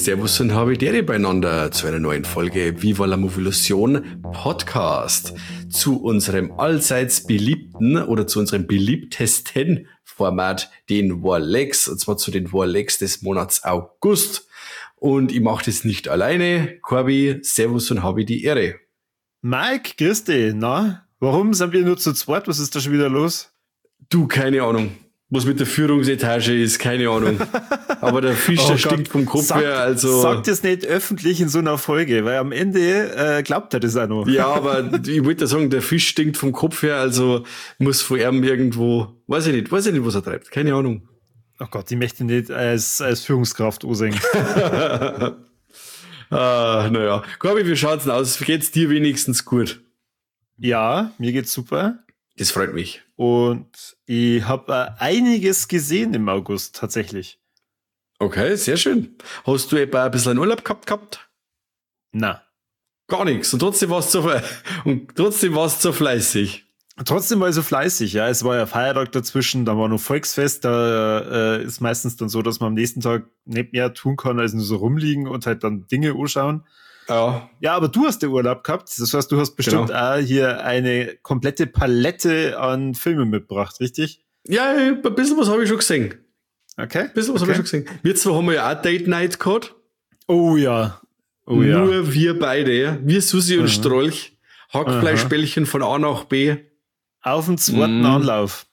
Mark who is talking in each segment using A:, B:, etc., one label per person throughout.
A: Servus und habe die Ehre beieinander zu einer neuen Folge Viva la Movilusion Podcast. Zu unserem allseits beliebten oder zu unserem beliebtesten Format, den Warlex, und zwar zu den Warlex des Monats August. Und ich mache das nicht alleine. Corby, Servus und habe die Ehre.
B: Mike, grüß dich. Na, warum sind wir nur zu zweit? Was ist da schon wieder los?
A: Du, keine Ahnung. Was mit der Führungsetage ist, keine Ahnung. Aber der Fisch, der stinkt vom Kopf her, also...
B: Sag das nicht öffentlich in so einer Folge, weil am Ende glaubt er das auch noch.
A: Ja, aber ich wollte sagen, der Fisch stinkt vom Kopf her, also muss von ihm irgendwo... Weiß ich nicht, was er treibt, keine Ahnung.
B: Oh Gott, ich möchte nicht als Führungskraft ansehen.
A: Naja. Corby, wie schaut's denn aus? Geht's dir wenigstens gut?
B: Ja, mir geht's super.
A: Das freut mich.
B: Und ich habe einiges gesehen im August, tatsächlich.
A: Okay, sehr schön. Hast du etwa ein bisschen Urlaub gehabt?
B: Na.
A: Gar nichts. Und trotzdem warst du so fleißig.
B: Trotzdem war ich so fleißig, ja. Es war ja Feiertag dazwischen, da war noch Volksfest, da ist meistens dann so, dass man am nächsten Tag nicht mehr tun kann, als nur so rumliegen und halt dann Dinge anschauen.
A: Ja.
B: Ja, aber du hast den Urlaub gehabt. Das heißt, du hast bestimmt auch hier eine komplette Palette an Filmen mitgebracht, richtig?
A: Ja, ein bisschen was habe ich schon gesehen.
B: Okay.
A: Ein bisschen was habe ich schon gesehen. Wir zwei haben ja auch Date Night gehabt.
B: Oh ja.
A: Nur wir beide, wir Susi und Strolch, Hackfleischbällchen von A nach B.
B: Auf den zweiten Anlauf.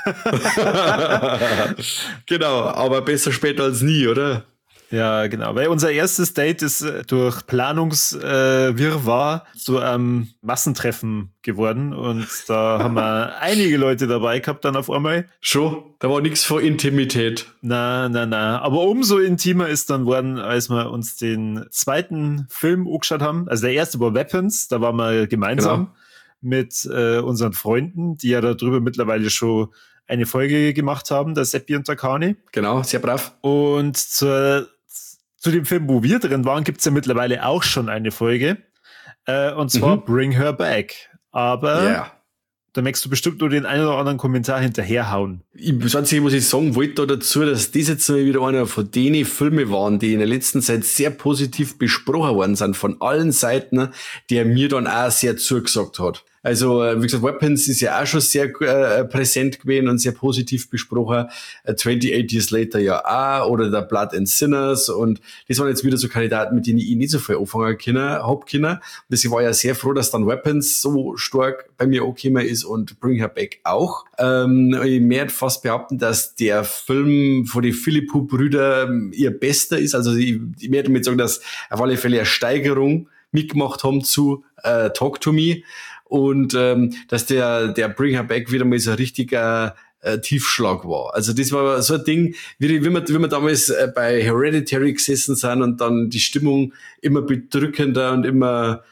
A: Genau, aber besser später als nie, oder?
B: Ja, genau. Weil unser erstes Date ist durch Planungswirrwarr zu einem Massentreffen geworden. Und da haben wir einige Leute dabei gehabt dann auf einmal.
A: Schon? Da war nichts von Intimität.
B: Na. Aber umso intimer ist dann worden, als wir uns den zweiten Film angeschaut haben. Also der erste war Weapons, da waren wir gemeinsam mit unseren Freunden, die ja darüber mittlerweile schon eine Folge gemacht haben, der Seppi und der Kani.
A: Genau, sehr brav.
B: Und zu dem Film, wo wir drin waren, gibt's ja mittlerweile auch schon eine Folge. Und zwar Bring Her Back. Aber da möchtest du bestimmt nur den einen oder anderen Kommentar hinterherhauen.
A: Das Einzige, was ich sagen wollte dazu, dass das jetzt mal wieder einer von denen Filme waren, die in der letzten Zeit sehr positiv besprochen worden sind, von allen Seiten, der mir dann auch sehr zugesagt hat. Also, wie gesagt, Weapons ist ja auch schon sehr präsent gewesen und sehr positiv besprochen. 28 Years Later ja auch, oder der Blood and Sinners, und das waren jetzt wieder so Kandidaten, mit denen ich nicht so viel anfangen können. Und deswegen war ich ja sehr froh, dass dann Weapons so stark bei mir angekommen ist und Bring Her Back auch. Ich möchte fast behaupten, dass der Film von den Philippou-Brüder ihr bester ist. Also ich möchte damit sagen, dass auf alle Fälle eine Steigerung mitgemacht haben zu Talk to Me. Und dass der Bring Her Back wieder mal so ein richtiger Tiefschlag war. Also das war so ein Ding, wie wir damals bei Hereditary gesessen sind und dann die Stimmung immer bedrückender und immer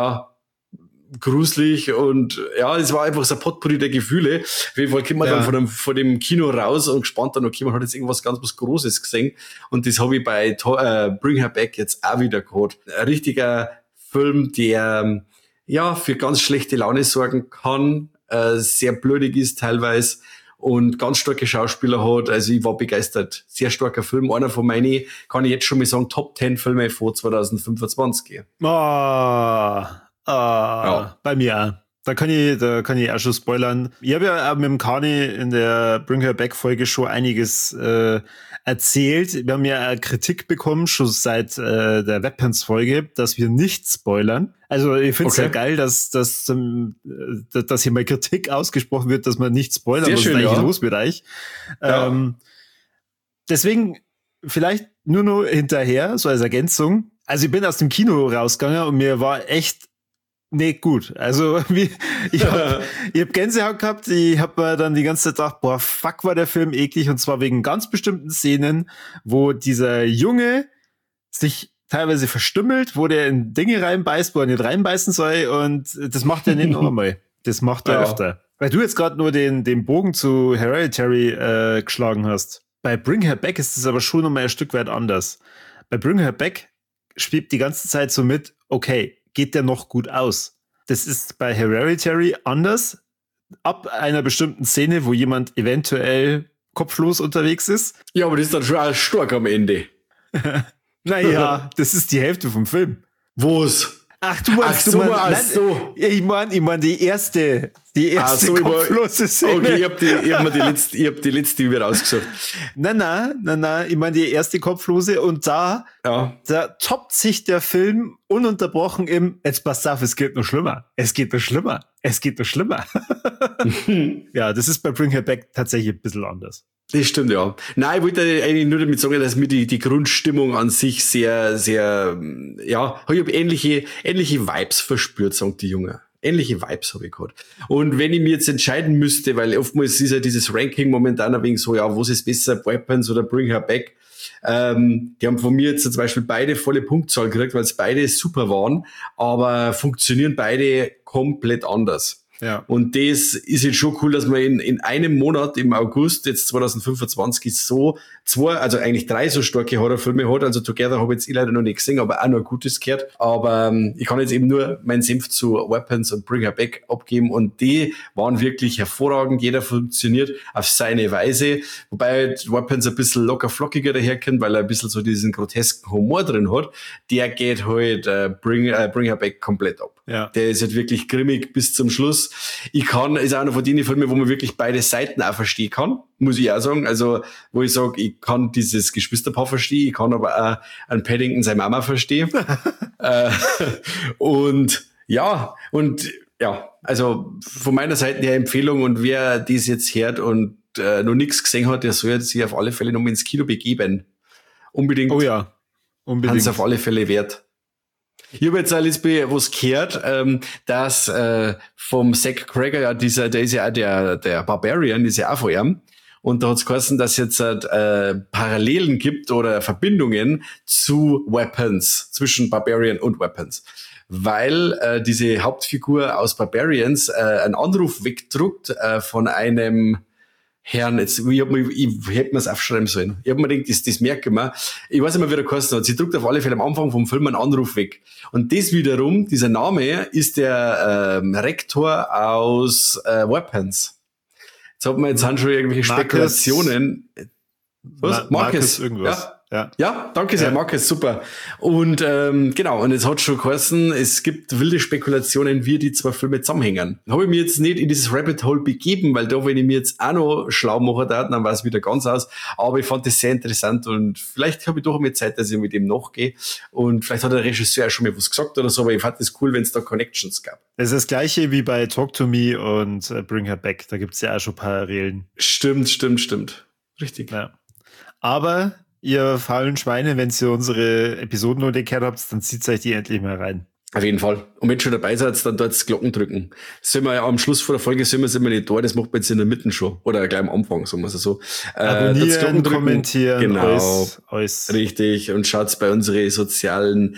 A: gruselig, und es war einfach so ein Potpourri der Gefühle. Auf jeden Fall kommt man dann von dem Kino raus und gespannt dann, okay, man hat jetzt irgendwas ganz was Großes gesehen, und das habe ich bei Bring Her Back jetzt auch wieder gehabt. Ein richtiger Film, der für ganz schlechte Laune sorgen kann, sehr blödig ist teilweise und ganz starke Schauspieler hat. Also ich war begeistert. Sehr starker Film. Einer von meinen, kann ich jetzt schon mal sagen, Top 10 Filme vor 2025.
B: Bei mir auch. Da kann ich auch schon spoilern. Ich habe ja auch mit dem Kani in der Bring Her Back Folge schon einiges erzählt. Wir haben ja eine Kritik bekommen, schon seit der Weapons Folge, dass wir nicht spoilern. Also ich finde es ja geil, dass hier mal Kritik ausgesprochen wird, dass man nicht spoilern,
A: sehr
B: was
A: schön,
B: ist eigentlich los mit euch. Deswegen vielleicht nur noch hinterher, so als Ergänzung. Also ich bin aus dem Kino rausgegangen und mir war echt nicht gut. Also ich hab Gänsehaut gehabt, ich hab mir dann die ganze Zeit gedacht, boah, fuck, war der Film eklig, und zwar wegen ganz bestimmten Szenen, wo dieser Junge sich teilweise verstümmelt, wo der in Dinge reinbeißt, wo er nicht reinbeißen soll, und das macht er nicht nur einmal. Das macht er öfter. Weil du jetzt gerade nur den Bogen zu Hereditary geschlagen hast. Bei Bring Her Back ist es aber schon noch mal ein Stück weit anders. Bei Bring Her Back schwebt die ganze Zeit so mit, okay, geht der noch gut aus? Das ist bei Hereditary anders. Ab einer bestimmten Szene, wo jemand eventuell kopflos unterwegs ist.
A: Ja, aber das ist dann schon auch stark am Ende.
B: Naja, das ist die Hälfte vom Film.
A: Wo's?
B: Ach, du meinst, ich mein die erste kopflose Szene.
A: Okay, ich hab die letzte über rausgesucht.
B: Nein, ich meine die erste kopflose und da toppt sich der Film ununterbrochen jetzt passt auf, es geht noch schlimmer. Ja, das ist bei Bring Her Back tatsächlich ein bisschen anders.
A: Das stimmt, ja. Nein, ich wollte eigentlich nur damit sagen, dass mir die Grundstimmung an sich sehr, sehr, ja, ich habe ähnliche Vibes verspürt, sagt die Junge. Ähnliche Vibes habe ich gehabt. Und wenn ich mir jetzt entscheiden müsste, weil oftmals ist ja dieses Ranking momentan ein wenig so, ja, was ist besser, Weapons oder Bring Her Back? Die haben von mir jetzt zum Beispiel beide volle Punktzahl gekriegt, weil es beide super waren, aber funktionieren beide komplett anders.
B: Ja.
A: Und das ist jetzt schon cool, dass man in einem Monat im August, jetzt 2025, also eigentlich 3 so starke Horrorfilme hat. Also Together habe ich jetzt leider noch nicht gesehen, aber auch noch ein Gutes gehört. Aber ich kann jetzt eben nur meinen Senf zu Weapons und Bring Her Back abgeben und die waren wirklich hervorragend. Jeder funktioniert auf seine Weise. Wobei Weapons ein bisschen locker flockiger daherkommt, weil er ein bisschen so diesen grotesken Humor drin hat. Der geht halt Bring Her Back komplett ab.
B: Ja.
A: Der ist halt wirklich grimmig bis zum Schluss. Ist auch einer von den Filmen, wo man wirklich beide Seiten auch verstehen kann, muss ich auch sagen. Also, wo ich sage, ich kann dieses Geschwisterpaar verstehen, ich kann aber auch einen Paddington seine Mama verstehen. Also von meiner Seite her Empfehlung und wer das jetzt hört und noch nichts gesehen hat, der soll sich auf alle Fälle nochmal ins Kino begeben. Unbedingt.
B: Oh ja, unbedingt.
A: Hat's auf alle Fälle wert. Ich habe jetzt alles was gehört, dass vom Zack Cregger, ja, der ist ja auch der Barbarian, ist ja auch von ihm. Und da hat's geheißen, dass es jetzt Parallelen gibt oder Verbindungen zu Weapons, zwischen Barbarian und Weapons. Weil diese Hauptfigur aus Barbarians einen Anruf wegdruckt von einem Herrn, ich hätte mir es aufschreiben sollen. Ich habe mir gedacht, das merke ich mir. Ich weiß nicht mehr, wie der geheißen hat. Sie drückt auf alle Fälle am Anfang vom Film einen Anruf weg. Und das wiederum, dieser Name, ist der Rektor aus Weapons. Jetzt hat man schon irgendwelche Spekulationen. Was?
B: Marcus irgendwas.
A: Ja, danke sehr, Marcus, super. Und genau, und es hat schon geheißen, es gibt wilde Spekulationen, wie die zwei Filme zusammenhängen. Da habe ich mir jetzt nicht in dieses Rabbit Hole begeben, weil da, wenn ich mir jetzt auch noch schlau machen darf, dann war es wieder ganz aus. Aber ich fand das sehr interessant und vielleicht habe ich doch mehr Zeit, dass ich mit dem nachgehe. Und vielleicht hat der Regisseur auch schon mal was gesagt oder so, aber ich fand das cool, wenn es da Connections gab.
B: Das ist das Gleiche wie bei Talk to Me und Bring Her Back. Da gibt's ja auch schon Parallelen.
A: Stimmt. Richtig.
B: Ja. Aber ihr faulen Schweine, wenn ihr unsere Episoden noch nicht gehört habt, dann zieht euch die endlich mal rein.
A: Auf jeden Fall. Und wenn ihr schon dabei seid, dann dort das Glocken drücken. Sollen wir ja am Schluss vor der Folge sind wir nicht da, das macht man jetzt in der Mitte schon. Oder gleich am Anfang, sagen wir es so.
B: Abonnieren, kommentieren,
A: genau.
B: alles.
A: Richtig. Und schaut bei unseren sozialen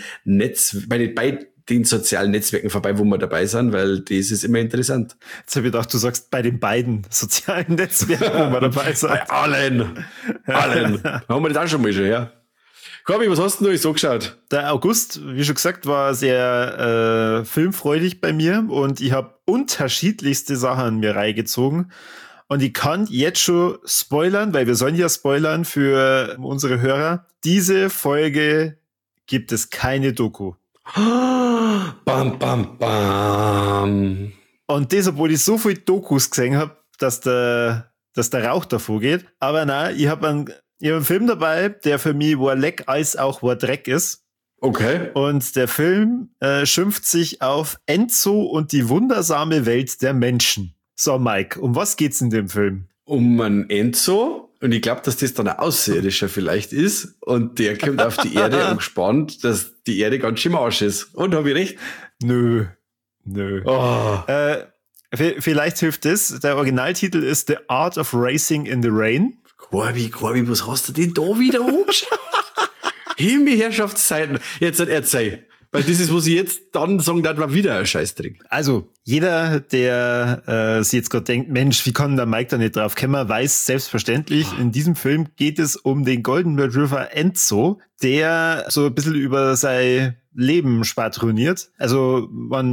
A: bei den sozialen Netzwerken vorbei, wo wir dabei sind, weil das ist immer interessant.
B: Jetzt habe ich gedacht, du sagst bei den beiden sozialen Netzwerken, wo wir dabei sind.
A: Bei allen. Haben wir das auch schon mal ja. Corby, was hast denn du so geschaut?
B: Der August, wie schon gesagt, war sehr filmfreudig bei mir und ich habe unterschiedlichste Sachen mir reingezogen. Und ich kann jetzt schon spoilern, weil wir sollen ja spoilern für unsere Hörer. Diese Folge gibt es keine Doku.
A: Bam, bam, bam.
B: Und das, obwohl ich so viele Dokus gesehen habe, dass der Rauch davor geht. Aber nein, ich hab einen Film dabei, der für mich war Leck als auch war Dreck ist.
A: Okay.
B: Und der Film schimpft sich auf Enzo und die wundersame Welt der Menschen. So, Mike, um was geht's in dem Film?
A: Um einen Enzo. Und ich glaube, dass das dann ein Außerirdischer vielleicht ist. Und der kommt auf die Erde und gespannt, dass die Erde ganz schön im Arsch ist. Und habe ich recht?
B: Nö.
A: Oh.
B: Vielleicht hilft es. Der Originaltitel ist The Art of Racing in the Rain.
A: Corby, was hast du denn da wieder angeschaut? Himmel-Herrschaftszeiten. Jetzt erzähl. Weil das ist, was ich jetzt dann sagen darf, war wieder ein Scheißdreck.
B: Also, jeder, der sich jetzt gerade denkt, Mensch, wie kann der Mike da nicht drauf kommen, weiß selbstverständlich, in diesem Film geht es um den Golden Retriever Enzo, der so ein bisschen über sein Leben schwadroniert. Also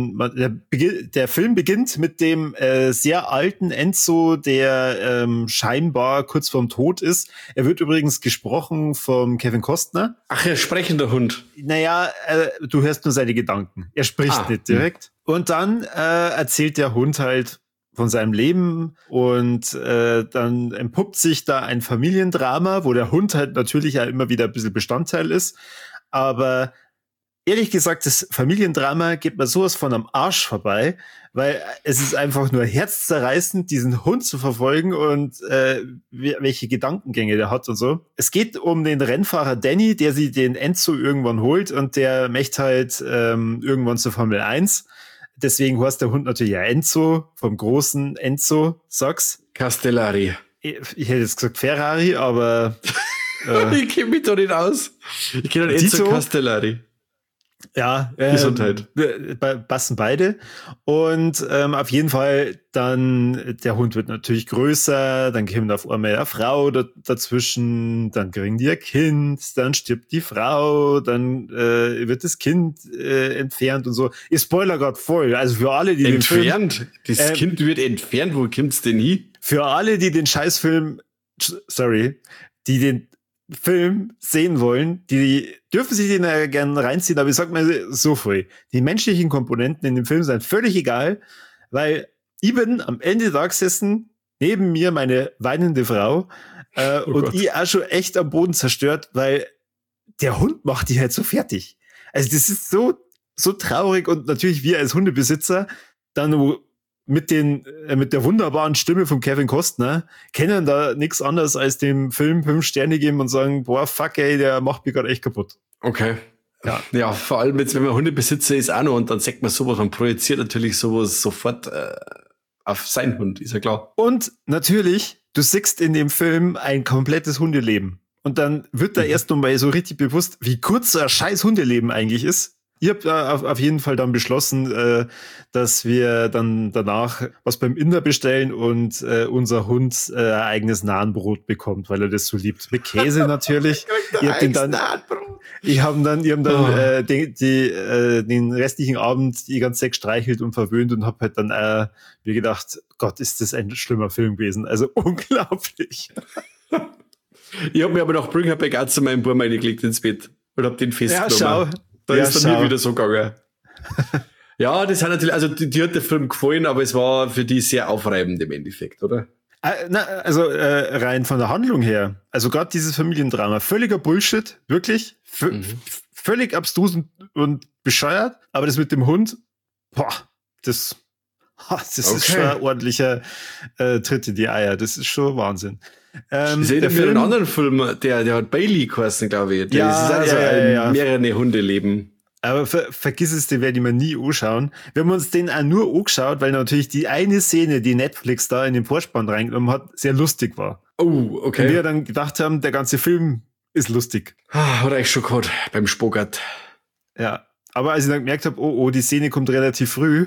B: der Film beginnt mit dem sehr alten Enzo, der scheinbar kurz vorm Tod ist. Er wird übrigens gesprochen vom Kevin Costner.
A: Ach ja, sprechender Hund.
B: Naja, du hörst nur seine Gedanken. Er spricht nicht direkt. Und dann erzählt der Hund halt von seinem Leben und dann entpuppt sich da ein Familiendrama, wo der Hund halt natürlich ja immer wieder ein bisschen Bestandteil ist. Aber ehrlich gesagt, das Familiendrama geht mir sowas von am Arsch vorbei, weil es ist einfach nur herzzerreißend, diesen Hund zu verfolgen und welche Gedankengänge der hat und so. Es geht um den Rennfahrer Danny, der sich den Enzo irgendwann holt und der möchte halt irgendwann zur Formel 1. Deswegen heißt der Hund natürlich ja Enzo, vom großen Enzo, sag's.
A: Castellari.
B: Ich hätte jetzt gesagt Ferrari, aber
A: ich kenne mich doch nicht aus. Ich kenne Enzo Castellari.
B: Ja,
A: Gesundheit.
B: Passen beide. Und auf jeden Fall dann, der Hund wird natürlich größer, dann kommt auf einmal eine Frau dazwischen, dann kriegen die ein Kind, dann stirbt die Frau, dann wird das Kind entfernt und so. Ich spoiler gerade voll. Also für alle, die
A: entfernt?
B: den Film...
A: Das Kind wird entfernt, wo kommt's denn hin?
B: Für alle, die den Scheißfilm, die den Film sehen wollen, die dürfen sich den ja gerne reinziehen, aber ich sag mal so viel. Die menschlichen Komponenten in dem Film sind völlig egal, weil ich bin am Ende da gesessen, neben mir meine weinende Frau und Gott. Ich auch schon echt am Boden zerstört, weil der Hund macht die halt so fertig. Also das ist so traurig und natürlich wir als Hundebesitzer dann mit der wunderbaren Stimme von Kevin Costner kennen da nichts anderes als dem Film 5 Sterne geben und sagen, boah, fuck ey, der macht mich gerade echt kaputt.
A: Okay. Ja, vor allem jetzt, wenn man Hundebesitzer ist auch noch und dann sagt man sowas, man projiziert natürlich sowas sofort auf seinen Hund, ist ja klar.
B: Und natürlich, du siehst in dem Film ein komplettes Hundeleben. Und dann wird da erst nochmal so richtig bewusst, wie kurz so ein scheiß Hundeleben eigentlich ist. Ich habe auf jeden Fall dann beschlossen, dass wir dann danach was beim Inder bestellen und unser Hund eigenes Nahenbrot bekommt, weil er das so liebt. Mit Käse natürlich. Ich habe dann den restlichen Abend die ganze Zeit gestreichelt und verwöhnt und habe halt dann mir gedacht, Gott, ist das ein schlimmer Film gewesen. Also unglaublich.
A: Ich habe mir aber noch Bring Her Back auch zu meinem Burm eingelegt ins Bett und habe den festgenommen.
B: Ja, schau.
A: Da ist dann nie wieder so gegangen. Ja, das hat natürlich, also die hat der Film gefallen, aber es war für die sehr aufreibend im Endeffekt, oder?
B: Rein von der Handlung her, also gerade dieses Familiendrama, völliger Bullshit, wirklich, völlig abstrus und bescheuert, aber das mit dem Hund, das ist schon ein ordentlicher Tritt in die Eier, das ist schon Wahnsinn.
A: Ich sehe da einen anderen Film, der hat Bailey geheißen, glaube ich. Das ist also mehrere Hunde leben.
B: Aber vergiss es, den werde ich mir nie anschauen. Wir haben uns den auch nur angeschaut, weil natürlich die eine Szene, die Netflix da in den Vorspann reingenommen hat, sehr lustig war.
A: Oh, okay.
B: Und wir dann gedacht haben, der ganze Film ist lustig.
A: Hat echt schon gehabt beim Spogert.
B: Ja, aber als ich dann gemerkt habe, oh, die Szene kommt relativ früh.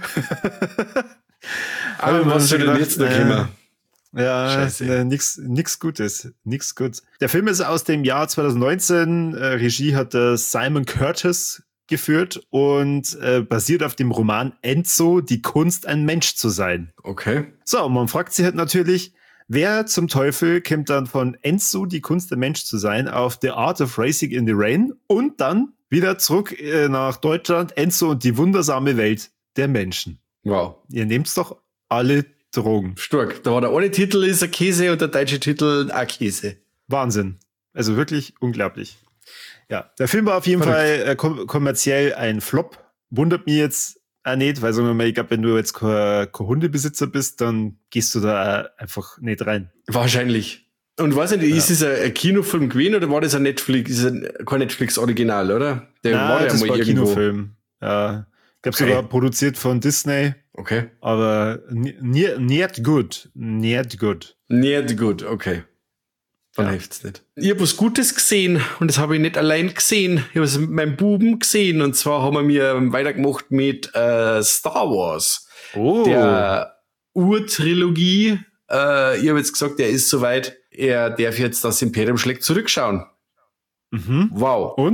A: Aber was soll denn jetzt noch kommen?
B: Ja, nix Gutes. Der Film ist aus dem Jahr 2019. Regie hat Simon Curtis geführt und basiert auf dem Roman Enzo, die Kunst, ein Mensch zu sein.
A: Okay.
B: So, und man fragt sich halt natürlich, wer zum Teufel kommt dann von Enzo, die Kunst, ein Mensch zu sein, auf The Art of Racing in the Rain und dann wieder zurück nach Deutschland, Enzo und die wundersame Welt der Menschen.
A: Wow.
B: Ihr nehmt's doch alle Drogen.
A: Stark. Da war der eine Titel ist ein Käse und der deutsche Titel ein Käse.
B: Wahnsinn. Also wirklich unglaublich. Ja, der Film war auf jeden Fall kommerziell ein Flop. Wundert mich jetzt auch nicht, weil sagen wir mal, ich glaube, wenn du jetzt kein Hundebesitzer bist, dann gehst du da einfach nicht rein.
A: Wahrscheinlich. Und weiß nicht, ist es ein Kinofilm gewesen oder war das ein Netflix, kein Netflix-Original, oder?
B: Das war ein Kinofilm. Ja. Ich glaube sogar produziert von Disney.
A: Okay.
B: Aber nicht gut. Nicht gut,
A: okay. Dann hilft's nicht. Ich habe was Gutes gesehen und das habe ich nicht allein gesehen. Ich habe es mit meinem Buben gesehen und zwar haben wir weitergemacht mit Star Wars.
B: Oh.
A: Der Urtrilogie. Ich habe jetzt gesagt, er ist soweit. Er darf jetzt das Imperium schlägt zurückschauen.
B: Mhm.
A: Wow.
B: Und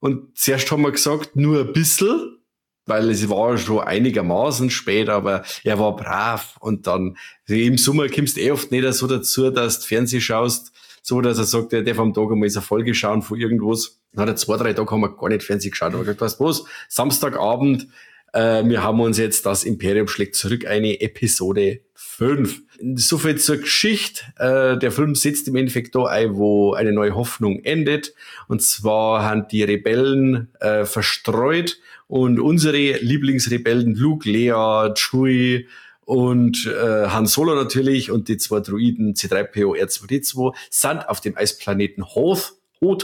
A: Und zuerst haben wir gesagt, nur ein bisschen, weil es war schon einigermaßen spät, aber er war brav. Und dann im Sommer kommst du oft nicht so dazu, dass du Fernsehen schaust, so dass er sagt, er darf am Tag einmal eine Folge schauen von irgendwas. Dann hat er 2-3 Tage haben wir gar nicht Fernsehen geschaut. Aber gesagt, weißt du was, Samstagabend, wir haben uns jetzt das Imperium schlägt zurück, eine Episode 5. So viel zur Geschichte. Der Film setzt im Endeffekt da ein, wo eine neue Hoffnung endet. Und zwar haben die Rebellen verstreut und unsere Lieblingsrebellen Luke, Leia, Chewie und Han Solo natürlich und die 2 Droiden C-3PO, R2-D2 sind auf dem Eisplaneten Hoth,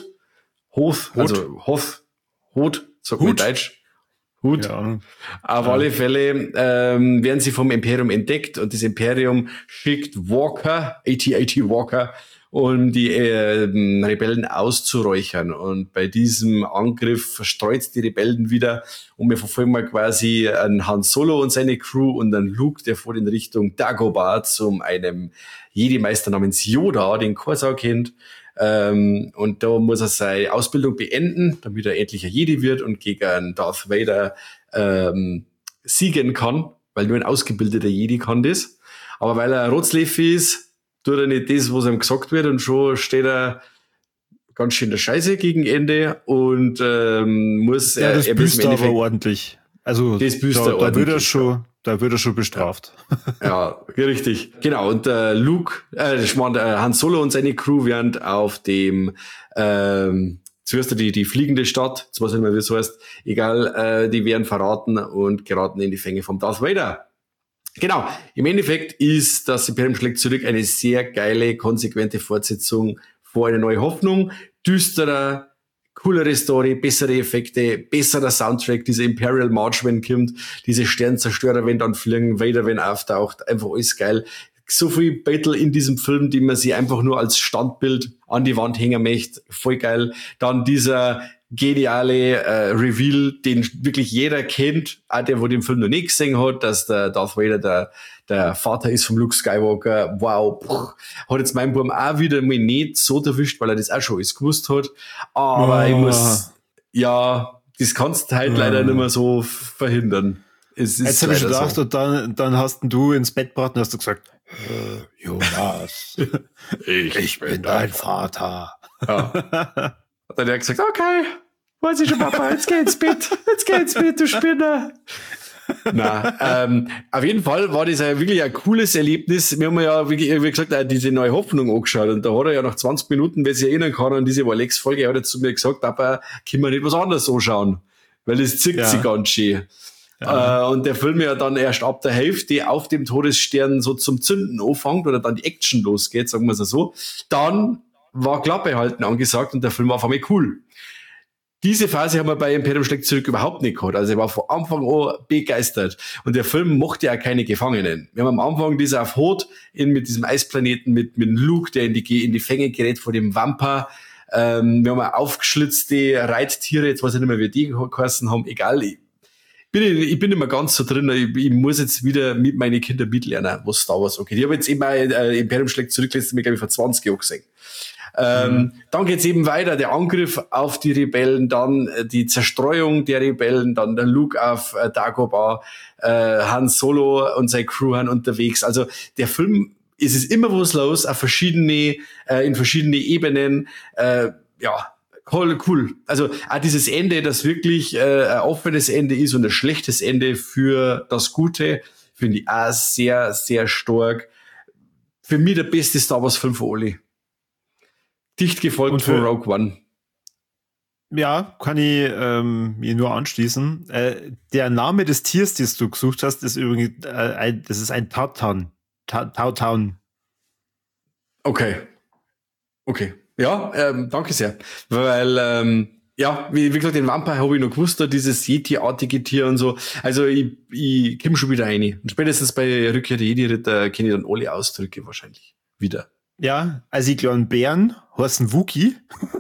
A: sagt man in Deutsch. Hut. Ja. Auf alle Fälle werden sie vom Imperium entdeckt und das Imperium schickt Walker, AT-AT Walker, um die Rebellen auszuräuchern. Und bei diesem Angriff verstreut die Rebellen wieder und wir verfolgen mal quasi einen Han Solo und seine Crew und einen Luke, der vor in Richtung Dagobah zum einem Jedi-Meister namens Yoda, den Corsair kennt. Und da muss er seine Ausbildung beenden, damit er endlich ein Jedi wird und gegen Darth Vader siegen kann, weil nur ein ausgebildeter Jedi kann das. Aber weil er Rotzleffi ist, tut er nicht das, was ihm gesagt wird und schon steht er ganz schön der Scheiße gegen Ende und muss
B: ja, das büßt er aber ordentlich. Also
A: das büßt er ordentlich.
B: Da wird er schon bestraft.
A: Ja, richtig. Genau. Und Han Solo und seine Crew werden auf dem zuerst die fliegende Stadt, jetzt weiß ich nicht mehr, wie es heißt, egal, die werden verraten und geraten in die Fänge vom Darth Vader. Genau. Im Endeffekt ist das Imperium schlägt zurück eine sehr geile, konsequente Fortsetzung vor eine neue Hoffnung. Düsterer, coolere Story, bessere Effekte, besserer Soundtrack, dieser Imperial March, wenn kommt, diese Sternzerstörer, wenn dann fliegen, Vader, wenn auftaucht, einfach alles geil. So viel Battle in diesem Film, die man sich einfach nur als Standbild an die Wand hängen möchte, voll geil. Dann dieser geniale Reveal, den wirklich jeder kennt, auch der, wo den Film noch nicht gesehen hat, dass der Darth Vader der Vater ist vom Luke Skywalker. Wow, hat jetzt mein Buben auch wieder mal nicht so erwischt, weil er das auch schon alles gewusst hat. Aber ich muss, das kannst du halt leider nicht mehr so verhindern.
B: Jetzt habe ich gedacht, so. Und dann hast du ins Bett gebracht und hast du gesagt, Jonas, ich bin dein Vater.
A: Ja. Und dann hat er gesagt, okay, weiß ich schon, Papa, jetzt geh ins Bett, du Spinner. Auf jeden Fall war das wirklich ein cooles Erlebnis. Wir haben ja, wie gesagt, auch diese neue Hoffnung angeschaut und da hat er ja nach 20 Minuten, wer sich erinnern kann, an diese Alex-Folge, hat er zu mir gesagt, Papa, können wir nicht was anderes anschauen, weil das zickt sich ganz schön. Ja. Und der Film ja dann erst ab der Hälfte auf dem Todesstern so zum Zünden anfängt oder dann die Action losgeht, sagen wir es so, dann war Klappe halten angesagt und der Film war auf einmal cool. Diese Phase haben wir bei Imperium schlägt zurück überhaupt nicht gehabt. Also ich war von Anfang an begeistert. Und der Film mochte ja keine Gefangenen. Wir haben am Anfang dieser auf Hoth mit diesem Eisplaneten mit Luke, der in die Fänge gerät vor dem Wampa. Wir haben aufgeschlitzte Reittiere, jetzt weiß ich nicht mehr, wie die geheißen haben, egal. Ich bin nicht mehr ganz so drin. Ich muss jetzt wieder mit meinen Kindern mitlernen, was Star Wars angeht. Ich habe jetzt eben Imperium schlägt zurück, letztes Mal, glaube ich, vor 20 Jahren gesehen. Dann geht's eben weiter, der Angriff auf die Rebellen, dann die Zerstreuung der Rebellen, dann der Luke auf Dagobah, Han Solo und seine Crew sind unterwegs. Also der Film, es ist immer was los, auf in verschiedene Ebenen, cool. Also auch dieses Ende, das wirklich ein offenes Ende ist und ein schlechtes Ende für das Gute, finde ich auch sehr, sehr stark. Für mich der beste Star Wars Film von alle. Dicht gefolgt von Rogue One.
B: Ja, kann ich mir nur anschließen. Der Name des Tiers, das du gesucht hast, ist übrigens das ist ein Tautan. Tautan.
A: Okay. Ja, danke sehr. Weil, wie gesagt, den Vampire habe ich noch gewusst, da dieses Yeti-artige Tier und so. Also ich komme schon wieder rein. Und spätestens bei Rückkehr der Jedi-Ritter kenne ich dann alle Ausdrücke wahrscheinlich wieder.
B: Ja, also die kleinen Bären heißen Wookie.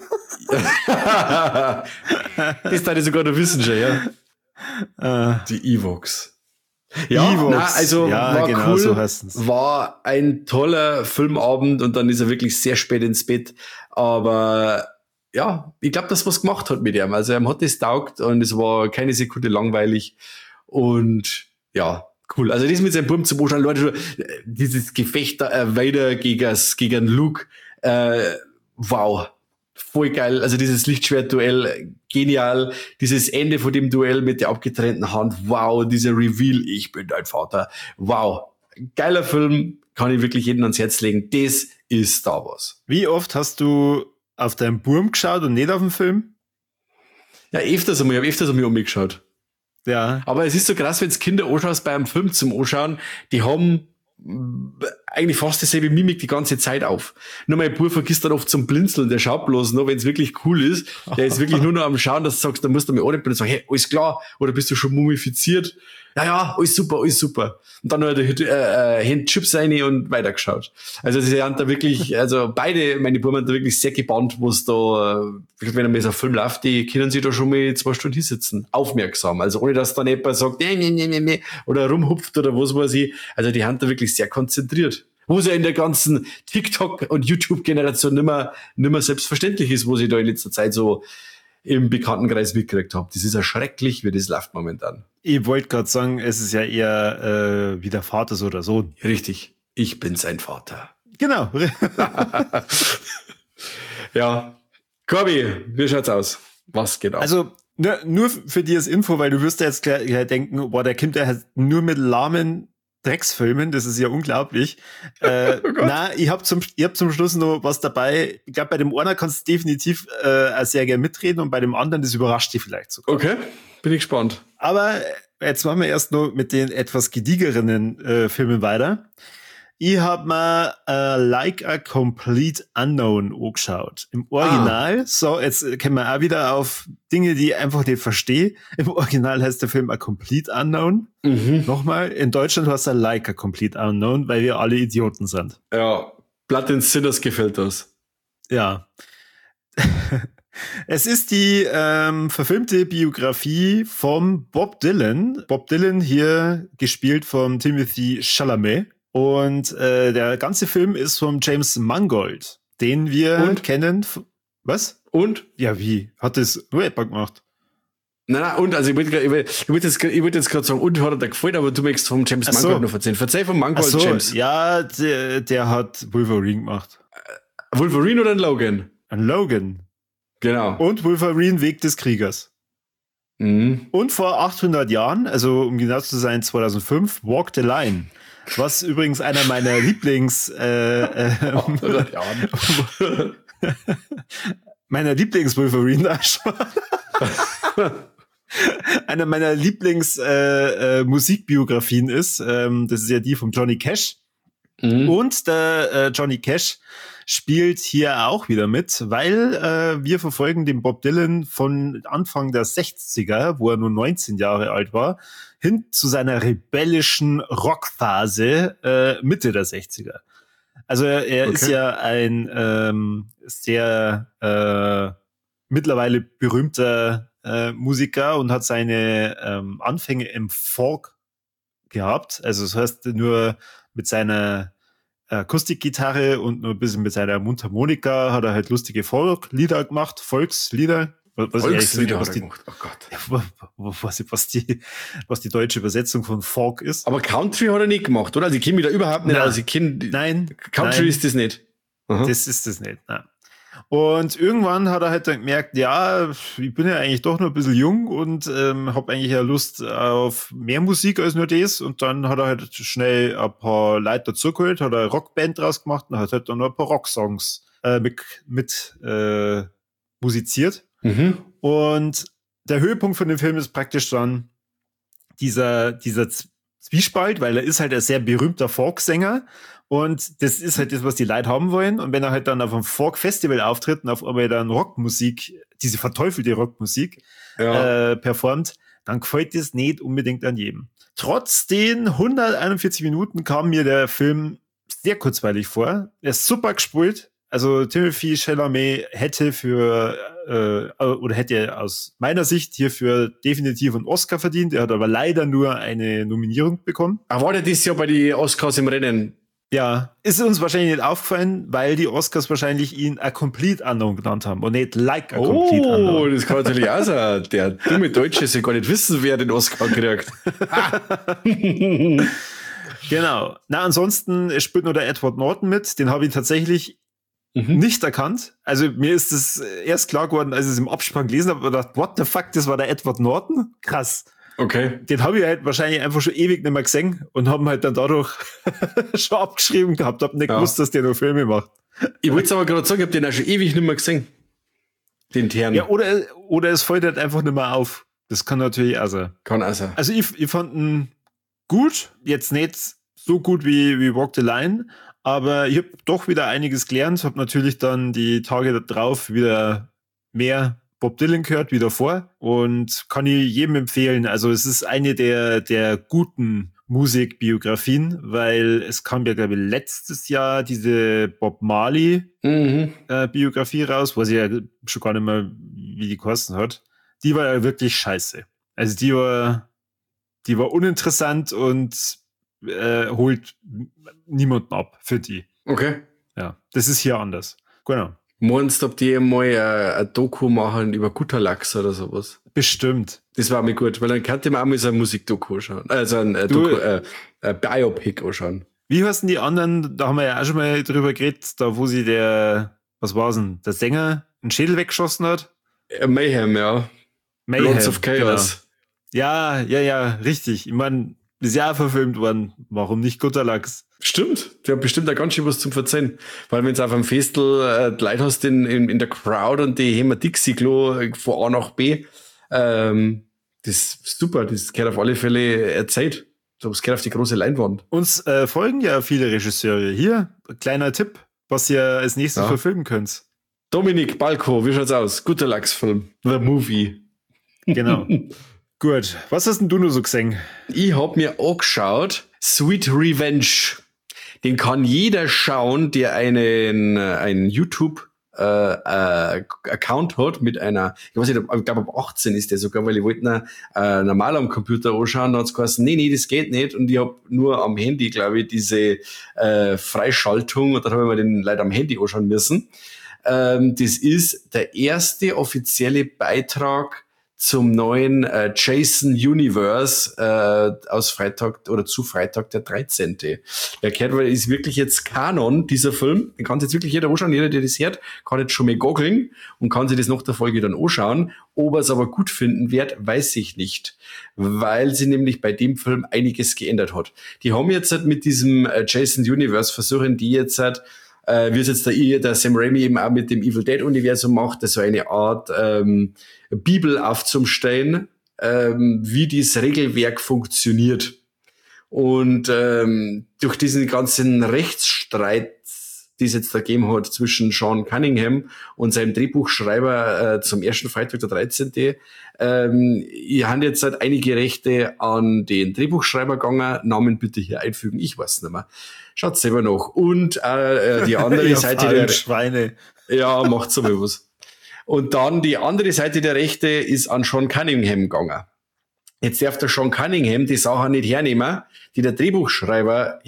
A: Das darf ich sogar noch wissen schon, ja. Die Ewoks. Ja,
B: Ewoks.
A: War
B: genau,
A: cool,
B: so heißen's.
A: War ein toller Filmabend und dann ist er wirklich sehr spät ins Bett. Aber ja, ich glaube, dass was gemacht hat mit ihm. Also er hat das taugt und es war keine Sekunde langweilig und ja, cool. Also das mit seinem Buben zum Anschauen, Leute, dieses Gefecht da weiter gegen Luke, wow, voll geil. Also dieses Lichtschwert-Duell, genial. Dieses Ende von dem Duell mit der abgetrennten Hand, wow. Dieser Reveal, ich bin dein Vater, wow. Geiler Film, kann ich wirklich jedem ans Herz legen. Das ist Star Wars.
B: Wie oft hast du auf deinen Burm geschaut und nicht auf den Film?
A: Ja, öfters einmal, ich habe öfters einmal umgeschaut.
B: Ja.
A: Aber es ist so krass, wenn du Kinder anschaust bei einem Film zum Anschauen, die haben eigentlich fast dieselbe Mimik die ganze Zeit auf. Nur mein Bub vergisst dann oft zum Blinzeln, der schaut bloß noch, wenn es wirklich cool ist. Der ist wirklich nur noch am Schauen, dass du sagst, da musst du mir anrufen und sagen, hey, alles klar, oder bist du schon mumifiziert? Ja, alles super, alles super. Und dann hat er Hand Chips rein und weitergeschaut. Also sie haben da wirklich, also beide, meine Buben haben da wirklich sehr gebannt, wo es da, wenn er mir so ein Film läuft, die können sich da schon mal 2 Stunden hinsitzen. Aufmerksam. Also ohne, dass dann jemand sagt, nee, oder rumhupft oder was weiß ich. Also die haben da wirklich sehr konzentriert. Wo es ja in der ganzen TikTok- und YouTube-Generation nimmer selbstverständlich ist, wo sie da in letzter Zeit so im Bekanntenkreis mitgekriegt habe. Das ist ja schrecklich, wie das läuft momentan.
B: Ich wollte gerade sagen, es ist ja eher wie der Vater so oder Sohn.
A: Richtig. Ich bin sein Vater.
B: Genau.
A: Ja. Corby, wie schaut's aus? Was geht ab?
B: Also nur für dir als Info, weil du wirst ja jetzt gleich denken, boah, der kommt ja halt nur mit lahmen Drecksfilmen, das ist ja unglaublich. Na, ich hab zum Schluss noch was dabei. Ich glaube, bei dem einen kannst du definitiv sehr gerne mitreden und bei dem anderen, das überrascht dich vielleicht sogar.
A: Okay, bin ich gespannt.
B: Aber jetzt machen wir erst noch mit den etwas gediegeren Filmen weiter. Ich hab mir Like a Complete Unknown angeschaut. Im Original, so, jetzt kommen wir auch wieder auf Dinge, die ich einfach nicht verstehe. Im Original heißt der Film A Complete Unknown. Nochmal, in Deutschland heißt er Like a Complete Unknown, weil wir alle Idioten sind.
A: Ja, Blood and Sinners gefällt das.
B: Ja. Es ist die verfilmte Biografie vom Bob Dylan. Bob Dylan hier gespielt von Timothy Chalamet. Und der ganze Film ist vom James Mangold, den wir kennen. Was?
A: Und?
B: Ja, wie? Hat das nur jemand gemacht?
A: Nein, und, also ich wollte jetzt gerade sagen, und hat er da gefallen, aber du möchtest vom James Mangold noch erzählen. Verzeih vom Mangold, James.
B: Ja, der hat Wolverine gemacht.
A: Wolverine oder ein Logan?
B: Ein Logan.
A: Genau.
B: Und Wolverine, Weg des Kriegers. Und vor 800 Jahren, also um genau zu sein 2005, Walk the Line. Was übrigens einer meiner meiner Lieblings-Wolverine-Darsteller. Einer meiner Lieblings-Musikbiografien ist. Das ist ja die von Johnny Cash. Und der Johnny Cash spielt hier auch wieder mit, weil wir verfolgen den Bob Dylan von Anfang der 60er, wo er nur 19 Jahre alt war, hin zu seiner rebellischen Rockphase Mitte der 60er. Also er ist ja ein sehr mittlerweile berühmter Musiker und hat seine Anfänge im Folk gehabt. Also das heißt nur mit seiner Akustikgitarre und nur ein bisschen mit seiner Mundharmonika hat er halt lustige Folklieder gemacht, Volkslieder.
A: Volkslieder hat er gemacht, oh Gott.
B: Was die deutsche Übersetzung von Folk ist.
A: Aber Country hat er nicht gemacht, oder? Also ich kenne mich da überhaupt nicht aus.
B: Nein.
A: Country ist das nicht.
B: Aha. Das ist das nicht, nein. Und irgendwann hat er halt dann gemerkt, ja, ich bin ja eigentlich doch noch ein bisschen jung und habe eigentlich ja Lust auf mehr Musik als nur das. Und dann hat er halt schnell ein paar Leute dazugeholt, hat eine Rockband draus gemacht und hat halt dann noch ein paar Rocksongs mit musiziert. Und der Höhepunkt von dem Film ist praktisch dann dieser Zwiespalt, weil er ist halt ein sehr berühmter Folksänger. Und das ist halt das, was die Leute haben wollen. Und wenn er halt dann auf einem Folk-Festival auftritt und auf einmal dann Rockmusik, diese verteufelte Rockmusik, performt, dann gefällt das nicht unbedingt an jedem. Trotz den 141 Minuten kam mir der Film sehr kurzweilig vor. Er ist super gespielt. Also Timothy Chalamet hätte aus meiner Sicht hierfür definitiv einen Oscar verdient. Er hat aber leider nur eine Nominierung bekommen.
A: War der dieses Jahr bei den Oscars im Rennen?
B: Ja, ist uns wahrscheinlich nicht aufgefallen, weil die Oscars wahrscheinlich ihn A Complete Unknown genannt haben und nicht Like a Complete Unknown.
A: Oh, das kann natürlich auch sein. Der dumme Deutsche soll gar nicht wissen, wer den Oscar kriegt.
B: Genau. Na, ansonsten spielt nur der Edward Norton mit. Den habe ich tatsächlich nicht erkannt. Also mir ist es erst klar geworden, als ich es im Abspann gelesen habe und gedacht, what the fuck, das war der Edward Norton? Krass.
A: Okay.
B: Den habe ich halt wahrscheinlich einfach schon ewig nicht mehr gesehen und haben halt dann dadurch schon abgeschrieben gehabt. Hab nicht gewusst, dass der noch Filme macht.
A: Ich wollte es aber gerade sagen, ich habe den auch schon ewig nicht mehr gesehen. Den Ternen.
B: Ja, oder es fällt halt einfach nicht mehr auf. Das kann natürlich auch sein.
A: Kann auch sein.
B: Also ich fand ihn gut, jetzt nicht so gut wie Walk the Line, aber ich habe doch wieder einiges gelernt, habe natürlich dann die Tage da drauf wieder mehr Bob Dylan gehört wie davor und kann ich jedem empfehlen. Also es ist eine der guten Musikbiografien, weil es kam ja, glaube ich, letztes Jahr diese Bob Marley Biografie raus, weiß ich ja schon gar nicht mehr, wie die geheißen hat. Die war ja wirklich scheiße. Also die war uninteressant und holt niemanden ab für die.
A: Okay.
B: Ja, das ist hier anders. Genau.
A: Meinst du, ob die mal ein Doku machen über Guterlachs oder sowas?
B: Bestimmt.
A: Das war mir gut, weil dann könnte man auch mal so ein Musikdoku anschauen. Also ein Biopic anschauen.
B: Wie heißen die anderen? Da haben wir ja auch schon mal drüber geredet, da wo sie was war's denn, der Sänger einen Schädel weggeschossen hat?
A: Mayhem, ja.
B: Mayhem,
A: Lords of Chaos.
B: Genau. Ja, richtig. Ich meine, ist ja auch verfilmt worden. Warum nicht Guterlachs?
A: Stimmt, der hat bestimmt auch ganz schön was zum Verzeihen. Weil wenn du auf einem Festel die Leute hast in der Crowd und die haben ein Dixie-Klo von A nach B, das ist super, das gehört auf alle Fälle erzählt. Das gehört auf die große Leinwand.
B: Uns folgen ja viele Regisseure. Hier, kleiner Tipp, was ihr als nächstes verfilmen könnt.
A: Dominik Balko, wie schaut's aus? Guter Lachsfilm. The Movie.
B: Genau. Gut, was hast denn du nur so gesehen?
A: Ich hab mir angeschaut Sweet Revenge. Den kann jeder schauen, der einen YouTube Account hat mit einer, ich weiß nicht, ich glaube ab 18 ist der sogar, weil ich wollte ihn normal am Computer anschauen, da hat's geheißen, nee, das geht nicht und ich habe nur am Handy, glaube ich, diese Freischaltung und dann habe ich mir den leider am Handy anschauen müssen. Das ist der erste offizielle Beitrag zum neuen Jason Universe aus Freitag oder zu Freitag der 13. Der gehört, weil ist wirklich jetzt Kanon, dieser Film. Den kann sich jetzt wirklich jeder anschauen. Jeder, der das hört, kann jetzt schon mal goggeln und kann sich das nach der Folge dann anschauen. Ob er es aber gut finden wird, weiß ich nicht. Weil sie nämlich bei dem Film einiges geändert hat. Die haben jetzt halt mit diesem Jason Universe versuchen die jetzt halt wie es jetzt der Sam Raimi eben auch mit dem Evil Dead Universum macht, das so eine Art Bibel aufzustellen, wie dieses Regelwerk funktioniert. Und durch diesen ganzen Rechtsstreit, die es jetzt da gegeben hat zwischen Sean Cunningham und seinem Drehbuchschreiber zum ersten Freitag der 13. Haben jetzt halt einige Rechte an den Drehbuchschreiber gegangen. Namen bitte hier einfügen, ich weiß nicht mehr. Schaut selber noch. Und die andere Seite der
B: Schweine.
A: Ja, macht so was. Und dann die andere Seite der Rechte ist an Sean Cunningham gegangen. Jetzt darf der Sean Cunningham die Sache nicht hernehmen, die der Drehbuchschreiber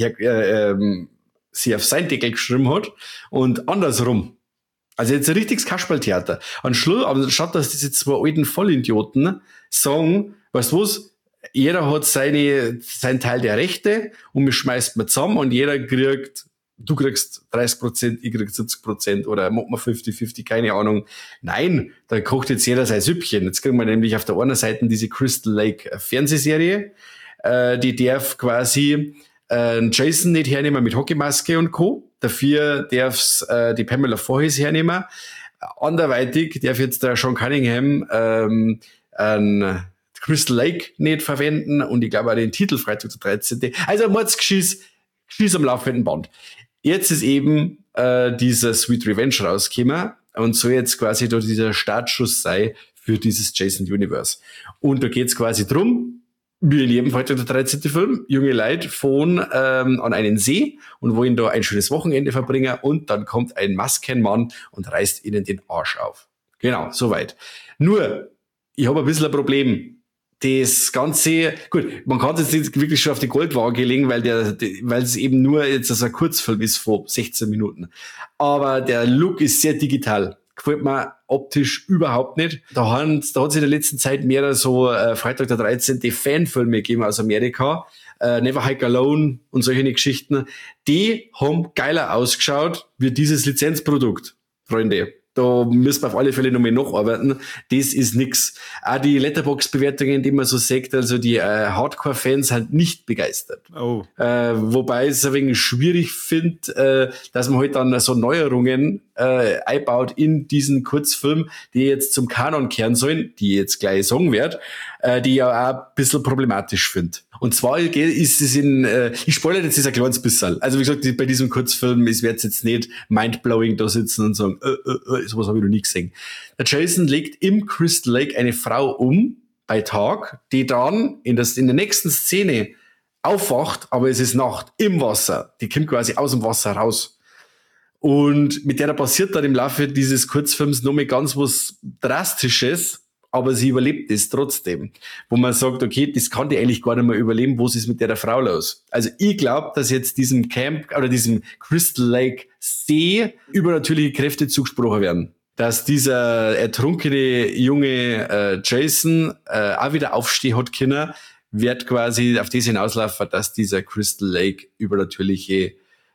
A: sie auf sein Deckel geschrieben hat und andersrum. Also jetzt ein richtiges Kasperltheater. Anstatt dass diese zwei alten Vollidioten sagen, weißt du was, jeder hat sein Teil der Rechte und wir schmeißt mal zusammen und du kriegst 30%, ich krieg 70% oder macht man 50-50, keine Ahnung. Nein, da kocht jetzt jeder sein Süppchen. Jetzt kriegen wir nämlich auf der einen Seite diese Crystal Lake Fernsehserie, die darf quasi Jason nicht hernehmen mit Hockeymaske und Co. Dafür darf's die Pamela Voorhees hernehmen. Anderweitig darf jetzt der Sean Cunningham Crystal Lake nicht verwenden und ich glaube auch den Titel Freitag der 13. Also Mordsgeschiss am laufenden Band. Jetzt ist eben dieser Sweet Revenge rausgekommen und soll jetzt quasi da dieser Startschuss sein für dieses Jason Universe. Und da geht's quasi drum, wie in jedem Freitag der 13. Film, junge Leute fahren an einen See und wollen da ein schönes Wochenende verbringen und dann kommt ein Maskenmann und reißt ihnen den Arsch auf. Genau, soweit. Nur, ich habe ein bisschen ein Problem. das Ganze, gut, man kann es jetzt nicht wirklich schon auf die Goldwaage legen, weil es eben nur jetzt so ein Kurzfilm ist von 16 Minuten. Aber der Look ist sehr digital. Gefällt mir optisch überhaupt nicht. Da hat es in der letzten Zeit mehrere so Freitag der 13. Fanfilme gegeben aus Amerika. Never Hike Alone und solche Geschichten. Die haben geiler ausgeschaut wie dieses Lizenzprodukt, Freunde. Da müssen wir auf alle Fälle nochmal nacharbeiten. Das ist nix. Auch die Letterboxd-Bewertungen, die man so sagt, also die Hardcore-Fans sind nicht begeistert.
B: Oh.
A: Wobei ich es ein wenig schwierig finde, dass man halt dann so Neuerungen einbaut in diesen Kurzfilm, die jetzt zum Kanon kehren sollen, die ich jetzt gleich sagen werde, die ich ja auch ein bisschen problematisch finde. Und zwar ist es ich spoilere jetzt ein kleines bisschen. Also wie gesagt, bei diesem Kurzfilm, ich werde jetzt nicht mindblowing da sitzen und sagen, sowas habe ich noch nie gesehen. Der Jason legt im Crystal Lake eine Frau um bei Tag, die dann in der nächsten Szene aufwacht, aber es ist Nacht im Wasser. Die kommt quasi aus dem Wasser raus. Und mit der passiert dann im Laufe dieses Kurzfilms noch mal ganz was Drastisches, aber sie überlebt es trotzdem. Wo man sagt, okay, das kann die eigentlich gar nicht mehr überleben, was ist mit der Frau los? Also ich glaube, dass jetzt diesem Camp oder diesem Crystal Lake See übernatürliche Kräfte zugesprochen werden. Dass dieser ertrunkene junge Jason auch wieder aufstehen hat können, wird quasi auf das hinauslaufen, dass dieser Crystal Lake übernatürliche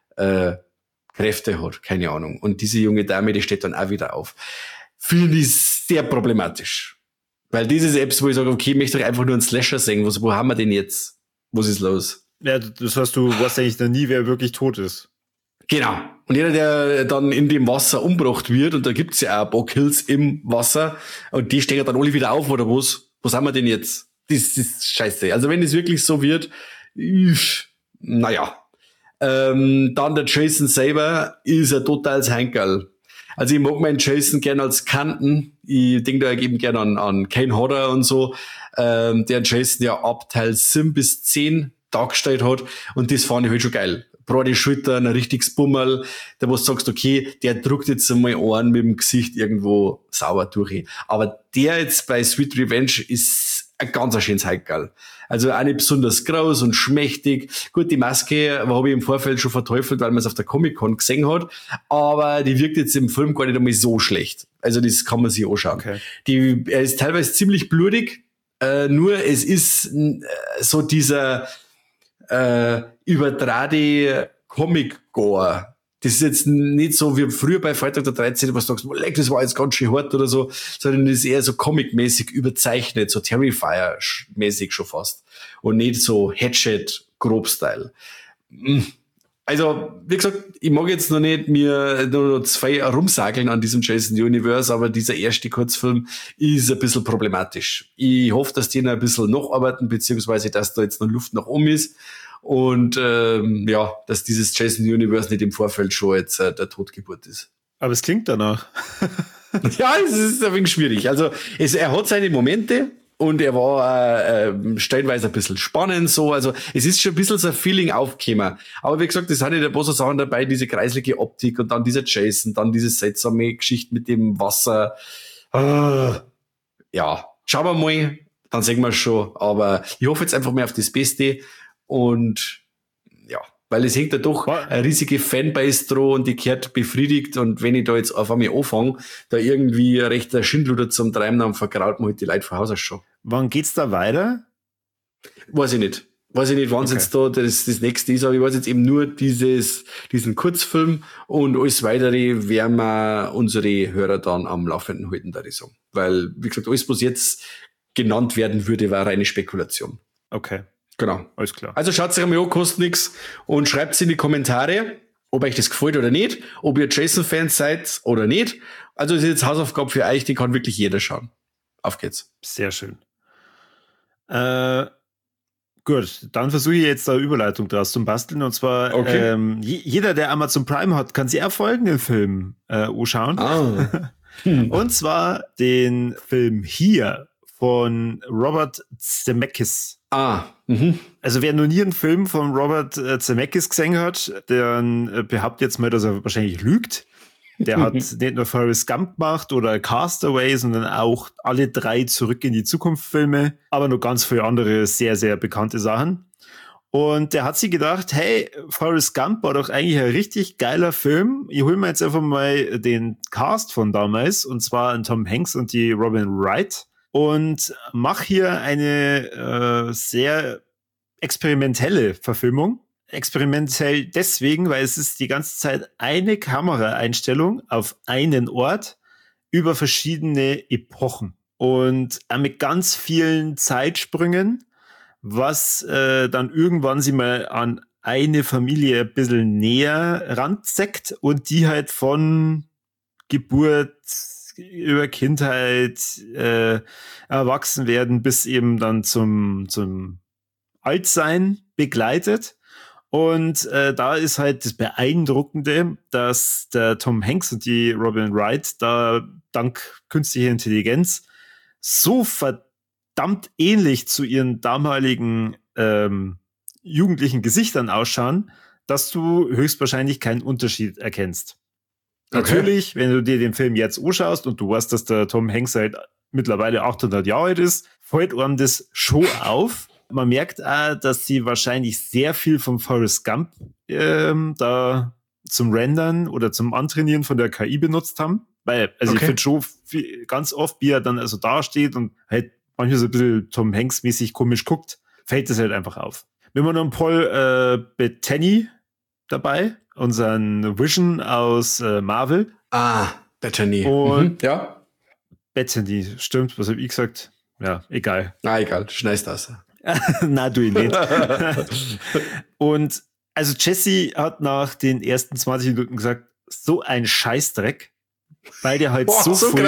A: Kräfte hat, keine Ahnung. Und diese junge Dame, die steht dann auch wieder auf. Finde ich sehr problematisch. Weil dieses Apps, wo ich sage, okay, ich möchte doch einfach nur einen Slasher sehen. Wo haben wir den jetzt? Was ist los?
B: Ja, das heißt, du weißt eigentlich noch nie, wer wirklich tot ist.
A: Genau. Und jeder, der dann in dem Wasser umgebracht wird, und da gibt's ja auch ein paar Kills im Wasser, und die stehen dann alle wieder auf, oder was? Was haben wir denn jetzt? Das ist scheiße. Also wenn es wirklich so wird, naja. Dann der Jason selber ist ein totales Heinkerl. Also ich mag meinen Jason gern als Kanten. Ich denke da eben gern an Kane Hodder und so. Der Jason ja ab Teil 7 bis 10 dargestellt hat. Und das fand ich halt schon geil. Breite Schultern, ein richtiges Bummel, da wo du sagst, okay, der druckt jetzt einmal einen mit dem Gesicht irgendwo sauber durch. Aber der jetzt bei Sweet Revenge ist ein ganz schönes Heikerl. Also auch nicht besonders groß und schmächtig. Gut, die Maske habe ich im Vorfeld schon verteufelt, weil man es auf der Comic-Con gesehen hat. Aber die wirkt jetzt im Film gar nicht einmal so schlecht. Also das kann man sich anschauen. Okay. Er ist teilweise ziemlich blutig. Nur es ist so dieser übertrade Comic-Gore. Das ist jetzt nicht so wie früher bei Freitag der 13., was du sagst, das war jetzt ganz schön hart oder so, sondern das ist eher so comic-mäßig überzeichnet, so Terrifier-mäßig schon fast. Und nicht so Hatchet-Grob-Style. Also, wie gesagt, ich mag jetzt noch nicht mir nur noch 2 rumsageln an diesem Jason Universe, aber dieser erste Kurzfilm ist ein bisschen problematisch. Ich hoffe, dass die noch ein bisschen nacharbeiten, beziehungsweise, dass da jetzt noch Luft nach oben ist. Und ja, dass dieses Jason Universe nicht im Vorfeld schon jetzt der Totgeburt ist.
B: Aber es klingt danach.
A: Ja, es ist ein wenig schwierig. Also er hat seine Momente und er war stellenweise ein bisschen spannend so. Also es ist schon ein bisschen so ein Feeling aufgekommen. Aber wie gesagt, es sind nicht ein paar so Sachen dabei, diese kreislige Optik und dann dieser Jason, dann diese seltsame Geschichte mit dem Wasser. Ja, schauen wir mal, dann sehen wir es schon. Aber ich hoffe jetzt einfach mehr auf das Beste. Und ja, weil es hängt ja doch eine riesige Fanbase dran und die gehört befriedigt. Und wenn ich da jetzt auf einmal anfange, da irgendwie ein rechter Schindluder zum Treiben, dann vergraut man halt die Leute von Haus aus schon.
B: Wann geht's da weiter?
A: Weiß ich nicht, wann es jetzt da das nächste ist, aber ich weiß jetzt eben nur diesen Kurzfilm und alles weitere werden wir unsere Hörer dann am Laufenden halten, da ich sagen. Weil, wie gesagt, alles, was jetzt genannt werden würde, war reine Spekulation.
B: Okay.
A: Genau.
B: Alles klar.
A: Also schaut sich einmal an, kostet nichts und schreibt in die Kommentare, ob euch das gefällt oder nicht, ob ihr Jason-Fans seid oder nicht. Also das ist jetzt Hausaufgabe für euch, die kann wirklich jeder schauen. Auf geht's.
B: Sehr schön. Gut, dann versuche ich jetzt da Überleitung draus zu basteln. Und zwar, okay. Jeder, der Amazon Prime hat, kann sich auch folgenden Film anschauen. Und zwar den Film Hier von Robert Zemeckis. Also wer noch nie einen Film von Robert Zemeckis gesehen hat, dann behauptet jetzt mal, dass er wahrscheinlich lügt. Der hat nicht nur Forrest Gump gemacht oder Castaway, sondern auch alle 3 Zurück in die Zukunft Filme, aber noch ganz viele andere sehr, sehr bekannte Sachen. Und der hat sich gedacht, hey, Forrest Gump war doch eigentlich ein richtig geiler Film. Ich hole mir jetzt einfach mal den Cast von damals, und zwar einen Tom Hanks und die Robin Wright, und mach hier eine sehr experimentelle Verfilmung. Experimentell deswegen, weil es ist die ganze Zeit eine Kameraeinstellung auf einen Ort über verschiedene Epochen und mit ganz vielen Zeitsprüngen, was dann irgendwann sie mal an eine Familie ein bisschen näher ranzeckt und die halt von Geburt über Kindheit, Erwachsenwerden bis eben dann zum Altsein begleitet. Und da ist halt das Beeindruckende, dass der Tom Hanks und die Robin Wright da dank künstlicher Intelligenz so verdammt ähnlich zu ihren damaligen jugendlichen Gesichtern ausschauen, dass du höchstwahrscheinlich keinen Unterschied erkennst. Okay. Natürlich, wenn du dir den Film jetzt anschaust und du weißt, dass der Tom Hanks halt mittlerweile 800 Jahre alt ist, fällt einem das schon auf. Man merkt auch, dass sie wahrscheinlich sehr viel von Forrest Gump da zum Rendern oder zum Antrainieren von der KI benutzt haben. Weil, also ich finde schon ganz oft, wie er dann also dasteht und halt manchmal so ein bisschen Tom Hanks-mäßig komisch guckt, fällt das halt einfach auf. Wir haben noch einen Paul Bettany dabei, unseren Vision aus Marvel.
A: Ah, Bettany.
B: Und
A: ja.
B: Bettany, stimmt, was habe ich gesagt? Ja, egal.
A: Egal, schneidest das.
B: Na, du ihn nicht. Und also Jesse hat nach den ersten 20 Minuten gesagt, so ein Scheißdreck, weil der halt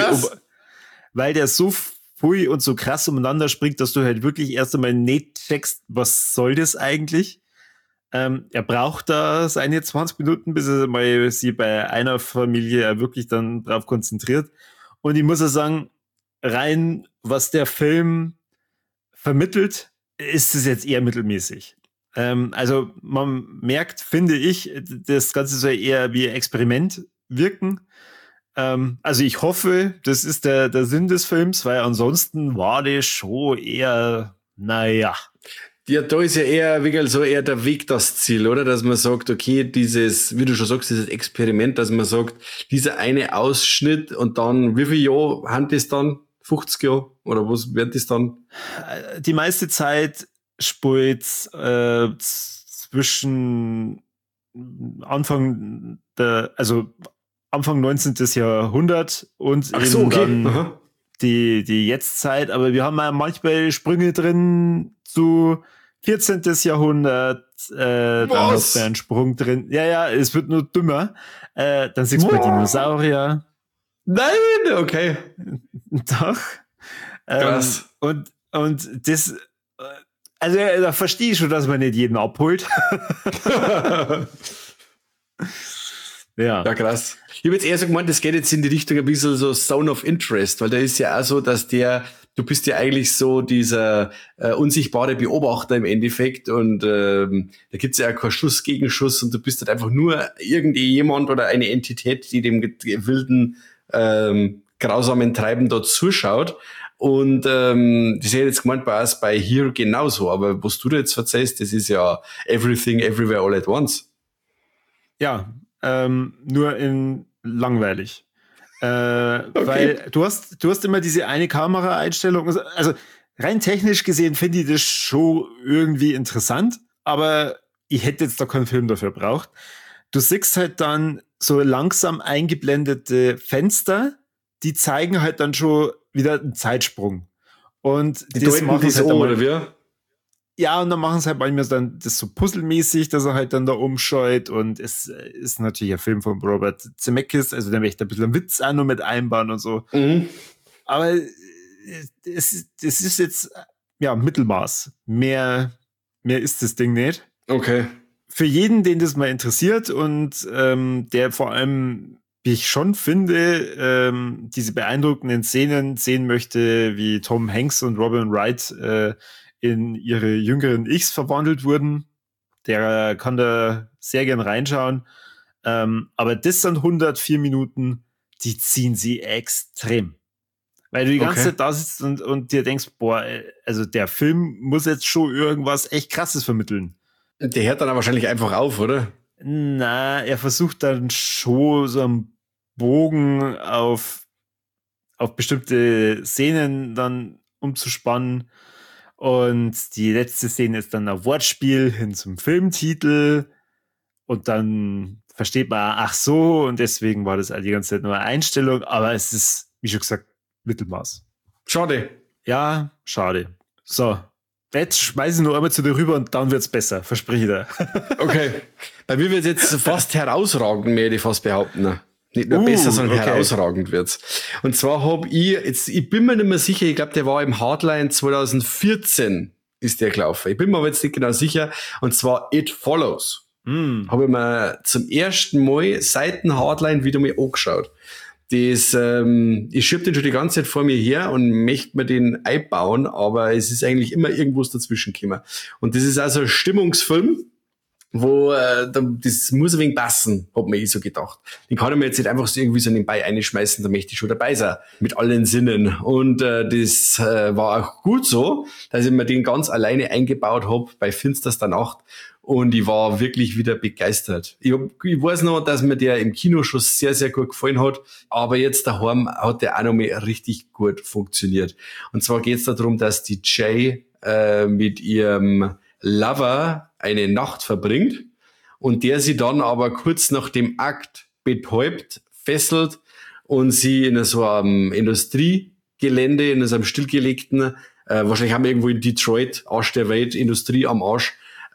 B: weil der so viel und so krass umeinander springt, dass du halt wirklich erst einmal nicht checkst, was soll das eigentlich? Er braucht da seine 20 Minuten, bis er mal sie bei einer Familie wirklich dann drauf konzentriert. Und ich muss ja sagen, rein was der Film vermittelt, ist es jetzt eher mittelmäßig. Also man merkt, finde ich, das Ganze soll eher wie Experiment wirken. Also ich hoffe, das ist der Sinn des Films, weil ansonsten war das schon eher, naja.
A: Ja, da ist ja eher der Weg das Ziel, oder? Dass man sagt, okay, dieses, wie du schon sagst, dieses Experiment, dass man sagt, dieser eine Ausschnitt und dann, wie viel Jahre haben das dann? 50 Jahre? Oder was wird das dann?
B: Die meiste Zeit spielt zwischen Anfang 19. Jahrhundert und dann die Jetztzeit. Aber wir haben ja manchmal Sprünge drin zu 14. Jahrhundert, dann hast du einen Sprung drin. Ja, es wird nur dümmer. Dann siehst du Dinosaurier.
A: Nein, okay.
B: Doch.
A: Krass.
B: Und das, also da verstehe ich schon, dass man nicht jeden abholt. Ja,
A: krass. Ich habe jetzt eher so gemeint, das geht jetzt in die Richtung ein bisschen so Zone of Interest, weil da ist ja auch so, dass du bist ja eigentlich so dieser unsichtbare Beobachter im Endeffekt und da gibt's ja auch keinen Schuss gegen Schuss und du bist halt einfach nur irgendjemand oder eine Entität, die dem wilden grausamen Treiben dort zuschaut. Und das ist ja jetzt gemeint bei Here genauso, aber was du da jetzt erzählst, das ist ja Everything, Everywhere, All at Once.
B: Ja, nur in langweilig. Weil du hast immer diese eine Kameraeinstellung, also rein technisch gesehen finde ich das schon irgendwie interessant, aber ich hätte jetzt da keinen Film dafür braucht. Du siehst halt dann so langsam eingeblendete Fenster, die zeigen halt dann schon wieder einen Zeitsprung. Und
A: die das machen das halt oder wie?
B: Ja, und dann machen sie halt manchmal dann das so puzzelmäßig, dass er halt dann da umscheut. Und es ist natürlich ein Film von Robert Zemeckis, also der möchte ein bisschen einen Witz auch noch mit einbauen und so.
A: Mhm.
B: Aber es ist jetzt, ja, Mittelmaß. Mehr ist das Ding nicht.
A: Okay.
B: Für jeden, den das mal interessiert und der vor allem, wie ich schon finde, diese beeindruckenden Szenen sehen möchte, wie Tom Hanks und Robin Wright in ihre jüngeren Ichs verwandelt wurden, der kann da sehr gern reinschauen. Aber das sind 104 Minuten, die ziehen sie extrem. Weil du die ganze Zeit da sitzt und dir denkst, boah, also der Film muss jetzt schon irgendwas echt Krasses vermitteln.
A: Der hört dann aber wahrscheinlich einfach auf, oder?
B: Na, er versucht dann schon so einen Bogen auf bestimmte Szenen dann umzuspannen. Und die letzte Szene ist dann ein Wortspiel hin zum Filmtitel. Und dann versteht man, ach so, und deswegen war das halt die ganze Zeit nur eine Einstellung. Aber es ist, wie schon gesagt, Mittelmaß.
A: Schade.
B: Ja, schade. So, jetzt schmeiße ich noch einmal zu dir rüber und dann wird's besser, verspreche ich dir.
A: Okay. Bei mir wird jetzt fast herausragend, mehr ich fast behaupten. Nicht nur besser, sondern herausragend wird's. Und zwar ich bin mir nicht mehr sicher, ich glaube, der war im Hardline 2014 ist der gelaufen. Ich bin mir aber jetzt nicht genau sicher. Und zwar It Follows. Habe ich mir zum ersten Mal seit dem Hardline wieder mal angeschaut. Ich schieb den schon die ganze Zeit vor mir her und möchte mir den einbauen, aber es ist eigentlich immer irgendwas dazwischen gekommen. Und das ist also ein Stimmungsfilm, wo das muss ein wenig passen, hat mir so gedacht. Den kann ich mir jetzt nicht einfach so irgendwie so nebenbei einschmeißen, da möchte ich schon dabei sein, mit allen Sinnen. Und das war auch gut so, dass ich mir den ganz alleine eingebaut habe bei finsterster Nacht. Und ich war wirklich wieder begeistert. Ich weiß noch, dass mir der im Kino schon sehr, sehr gut gefallen hat. Aber jetzt daheim hat der auch noch mal richtig gut funktioniert. Und zwar geht es darum, dass die Jay mit ihrem Lover eine Nacht verbringt und der sie dann aber kurz nach dem Akt betäubt, fesselt und sie in so einem Industriegelände, in so einem stillgelegten, wahrscheinlich haben wir irgendwo in Detroit, Arsch der Welt, Industrie am Arsch,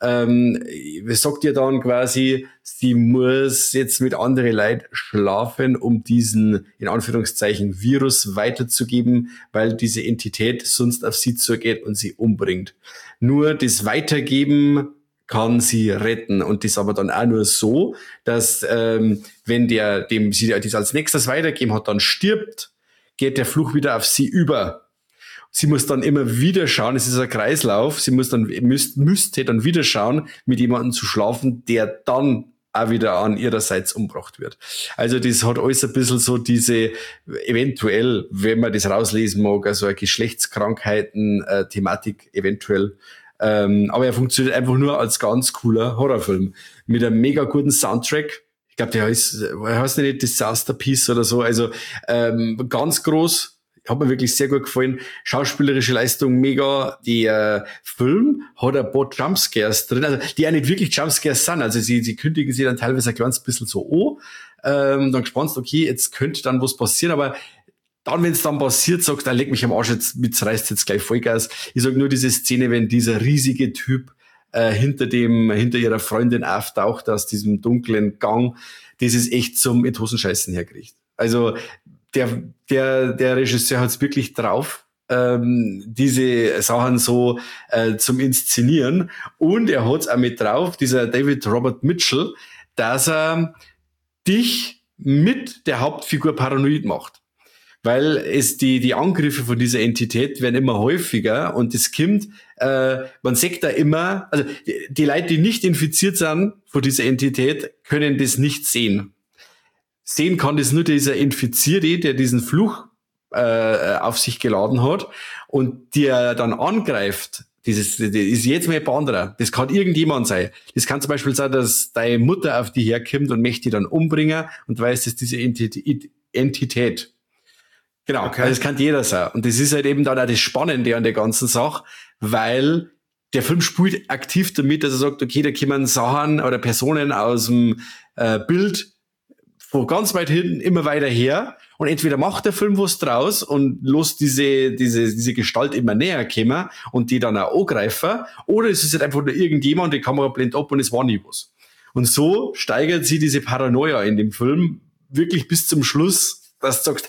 A: sagt ihr dann quasi, sie muss jetzt mit anderen Leuten schlafen, um diesen, in Anführungszeichen, Virus weiterzugeben, weil diese Entität sonst auf sie zugeht und sie umbringt. Nur das Weitergeben kann sie retten und das aber dann auch nur so, dass wenn dem sie das als nächstes weitergeben hat, dann stirbt, geht der Fluch wieder auf sie über. Sie muss dann immer wieder schauen, es ist ein Kreislauf, sie müsste dann wieder schauen, mit jemandem zu schlafen, der dann auch wieder an ihrerseits umgebracht wird. Also das hat alles ein bisschen so diese, eventuell, wenn man das rauslesen mag, also eine Geschlechtskrankheiten-Thematik eventuell. Aber er funktioniert einfach nur als ganz cooler Horrorfilm. Mit einem mega guten Soundtrack. Ich glaube, der heißt nicht Disaster Piece oder so. Also ganz groß. Hat mir wirklich sehr gut gefallen. Schauspielerische Leistung mega. Der Film hat ein paar Jumpscares drin, also die ja nicht wirklich Jumpscares sind. Also sie kündigen sie dann teilweise ein kleines bisschen so an. Dann gespannst, okay, jetzt könnte dann was passieren, aber dann, wenn es dann passiert, sagt, dann leg mich am Arsch, jetzt reißt jetzt gleich Vollgas. Ich sag nur diese Szene, wenn dieser riesige Typ hinter ihrer Freundin auftaucht aus diesem dunklen Gang, das ist echt zum in die Hosenscheißen hergerichtet. Also der Regisseur hat's wirklich drauf, diese Sachen so zum Inszenieren, und er hat's auch mit drauf, dieser David Robert Mitchell, dass er dich mit der Hauptfigur paranoid macht. Weil es die Angriffe von dieser Entität werden immer häufiger und es kommt, man sagt da immer, also die Leute, die nicht infiziert sind von dieser Entität, können das nicht sehen. Sehen kann das nur dieser Infizierte, der diesen Fluch auf sich geladen hat und der dann angreift. Das ist jetzt mal ein anderer. Das kann irgendjemand sein. Das kann zum Beispiel sein, dass deine Mutter auf die herkommt und möchte die dann umbringen und weiß, dass diese Entität. Genau, okay. Also das kann jeder sein. Und das ist halt eben dann auch das Spannende an der ganzen Sache, weil der Film spielt aktiv damit, dass er sagt, okay, da kommen Sachen oder Personen aus dem Bild von ganz weit hinten immer weiter her, und entweder macht der Film was draus und lässt diese Gestalt immer näher kommen und die dann auch angreifen, oder es ist halt einfach nur irgendjemand, die Kamera blendet ab und es war nie was. Und so steigert sie diese Paranoia in dem Film wirklich bis zum Schluss, dass du sagst,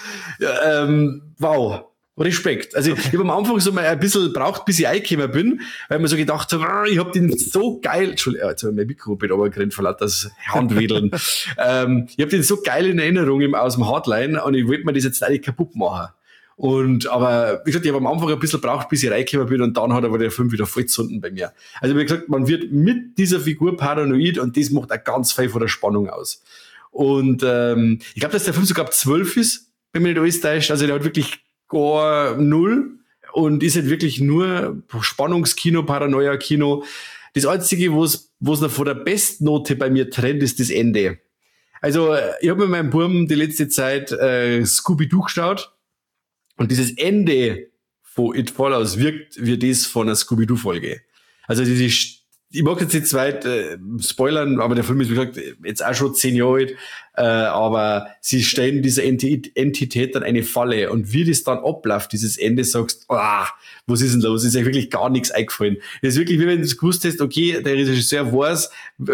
A: wow, Respekt. Also ich habe am Anfang so mal ein bisschen braucht, bis ich reingekommen bin, weil man so gedacht habe, ich habe den so geil, Entschuldigung, jetzt habe ich mein Mikro mit runtergerannt, vor lauter das Handwedeln. Ich habe den so geil in Erinnerung aus dem Hardline und ich wollte mir das jetzt eigentlich kaputt machen. Aber wie gesagt, ich habe am Anfang ein bisschen braucht, bis ich reingekommen bin und dann hat aber der Film wieder voll gezunden bei mir. Also wie gesagt, man wird mit dieser Figur paranoid und das macht auch ganz viel von der Spannung aus. Und ich glaube, dass der Film sogar ab 12 ist, wenn mich nicht alles täuscht. Also der hat wirklich gar null und ist halt wirklich nur Spannungskino, Paranoia-Kino. Das Einzige, wo es noch von der Bestnote bei mir trennt, ist das Ende. Also ich habe mit meinem Burm die letzte Zeit Scooby-Doo geschaut und dieses Ende von It Follows wirkt wie das von einer Scooby-Doo-Folge. Also ich mag jetzt nicht zu weit spoilern, aber der Film ist, wie gesagt, jetzt auch schon 10 Jahre alt, aber sie stellen dieser Entität dann eine Falle und wie das dann abläuft, dieses Ende, sagst, was ist denn los? Ist ja wirklich gar nichts eingefallen. Das ist wirklich, wie wenn du es gewusst hast, okay, der Regisseur weiß,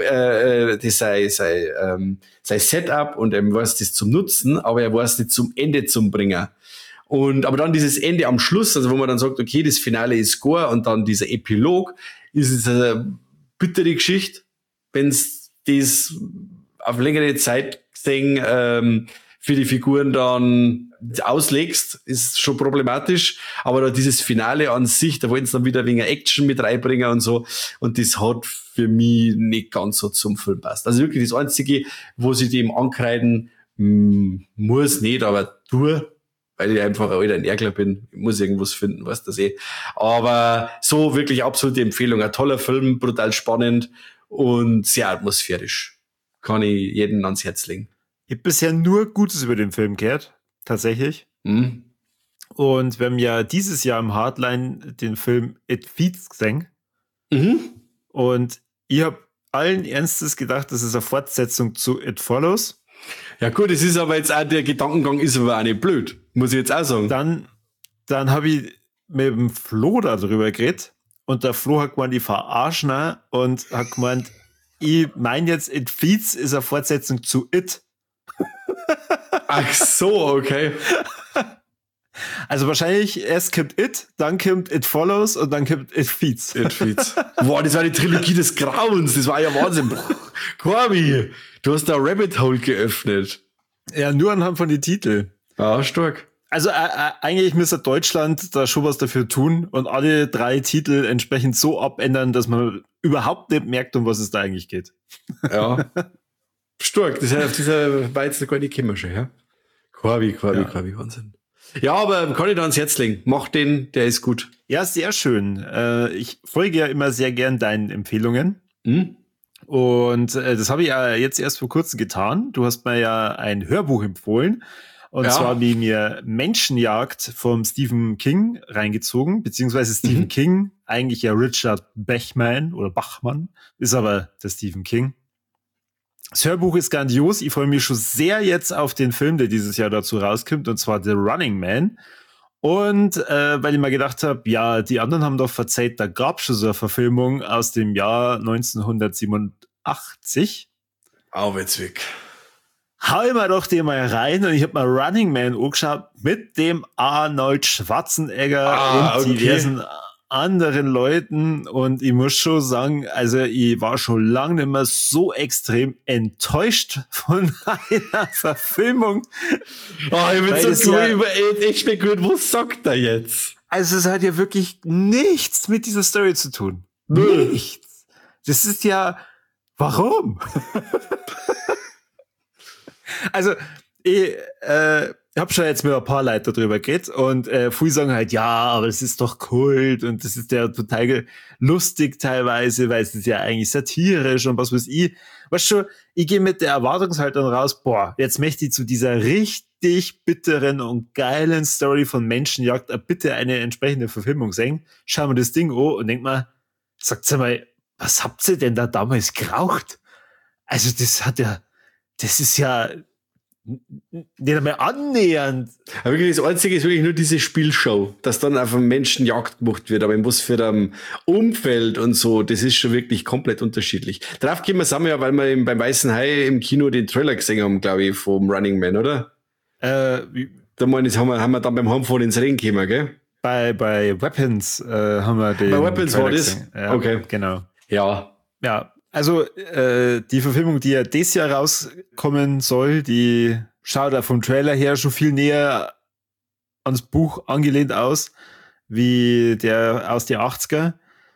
A: das sei Setup und er weiß das zum Nutzen, aber er weiß nicht zum Ende zum Bringen. Aber dann dieses Ende am Schluss, also wo man dann sagt, okay, das Finale ist Gore und dann dieser Epilog, ist es eine bittere Geschichte, wenn's das auf längere Zeit gesehen für die Figuren dann auslegst, ist schon problematisch. Aber da dieses Finale an sich, da wollten sie dann wieder ein wenig Action mit reinbringen und so. Und das hat für mich nicht ganz so zum Film passt. Also wirklich das Einzige, wo sie dem ankreiden, muss nicht, aber weil ich einfach ein alter Ärgler bin. Ich muss irgendwas finden, was das Aber so wirklich absolute Empfehlung. Ein toller Film, brutal spannend und sehr atmosphärisch. Kann ich jedem ans Herz legen.
B: Ich habe bisher nur Gutes über den Film gehört. Tatsächlich.
A: Mhm.
B: Und wir haben ja dieses Jahr im Hardline den Film It Feeds gesehen.
A: Mhm.
B: Und ich habe allen Ernstes gedacht, das ist eine Fortsetzung zu It Follows.
A: Ja gut, es ist aber jetzt auch, der Gedankengang ist aber auch nicht blöd. Muss ich jetzt auch sagen.
B: Dann habe ich mit dem Flo darüber geredet und der Flo hat gemeint, ich verarschen ihn und hat gemeint, ich meine jetzt, It Feeds ist eine Fortsetzung zu It.
A: Ach so, okay.
B: Also wahrscheinlich erst kommt It, dann kommt It Follows und dann kommt It Feeds.
A: It Feeds. Boah, das war die Trilogie des Grauens. Das war ja Wahnsinn. Corby, du hast da Rabbit Hole geöffnet.
B: Ja, nur anhand von den Titeln.
A: Ja, stark.
B: Also eigentlich müsste Deutschland da schon was dafür tun und alle 3 Titel entsprechend so abändern, dass man überhaupt nicht merkt, um was es da eigentlich geht.
A: Ja. Stark. Das heißt, auf dieser Weizen gar nicht gekommen schon, ja? Corby, Wahnsinn. Ja, aber kann ich da ans Herz legen. Mach den, der ist gut.
B: Ja, sehr schön. Ich folge ja immer sehr gern deinen Empfehlungen.
A: Mhm.
B: Und das habe ich ja jetzt erst vor kurzem getan. Du hast mir ja ein Hörbuch empfohlen. Und zwar habe ich mir Menschenjagd vom Stephen King reingezogen, beziehungsweise Stephen King, eigentlich ja Richard Bachman, ist aber der Stephen King. Das Hörbuch ist grandios. Ich freue mich schon sehr jetzt auf den Film, der dieses Jahr dazu rauskommt, und zwar The Running Man. Und weil ich mir gedacht habe, ja, die anderen haben doch verzeiht, da gab es schon so eine Verfilmung aus dem Jahr 1987.
A: Witzig.
B: Hau ich mir doch den mal rein und ich habe mal Running Man angeschaut mit dem Arnold Schwarzenegger und diversen anderen Leuten, und ich muss schon sagen, also ich war schon lange nicht mehr so extrem enttäuscht von einer Verfilmung.
A: Ich bin so cool über echt spekuliert, was sagt er jetzt?
B: Also es hat ja wirklich nichts mit dieser Story zu tun. Nichts. Das ist ja, warum? Also ich habe schon jetzt mit ein paar Leuten darüber geredet und viele sagen halt, ja, aber das ist doch Kult und das ist ja total lustig teilweise, weil es ist ja eigentlich satirisch und was weiß ich. Weißt du, ich gehe mit der Erwartungshaltung raus, jetzt möchte ich zu dieser richtig bitteren und geilen Story von Menschenjagd bitte eine entsprechende Verfilmung sehen. Schauen wir das Ding an und denk mal, sagt mal, was habt ihr denn da damals geraucht? Also das ist ja nicht einmal annähernd.
A: Aber wirklich, das Einzige ist wirklich nur diese Spielshow, dass dann auf einen Menschen Jagd gemacht wird, aber in was für einem Umfeld und so, das ist schon wirklich komplett unterschiedlich. Drauf gehen wir zusammen, ja, weil wir beim Weißen Hai im Kino den Trailer gesehen haben, glaube ich, vom Running Man, oder? Da meine ich, haben wir dann beim Heimfahren ins Rennen gekommen, gell?
B: Bei Weapons haben wir den.
A: Bei Weapons
B: Trailer
A: war das?
B: gesehen. Ja,
A: okay.
B: Genau.
A: Ja.
B: Ja. Also die Verfilmung, die ja dieses Jahr rauskommen soll, die schaut da vom Trailer her schon viel näher ans Buch angelehnt aus, wie der aus den 80er.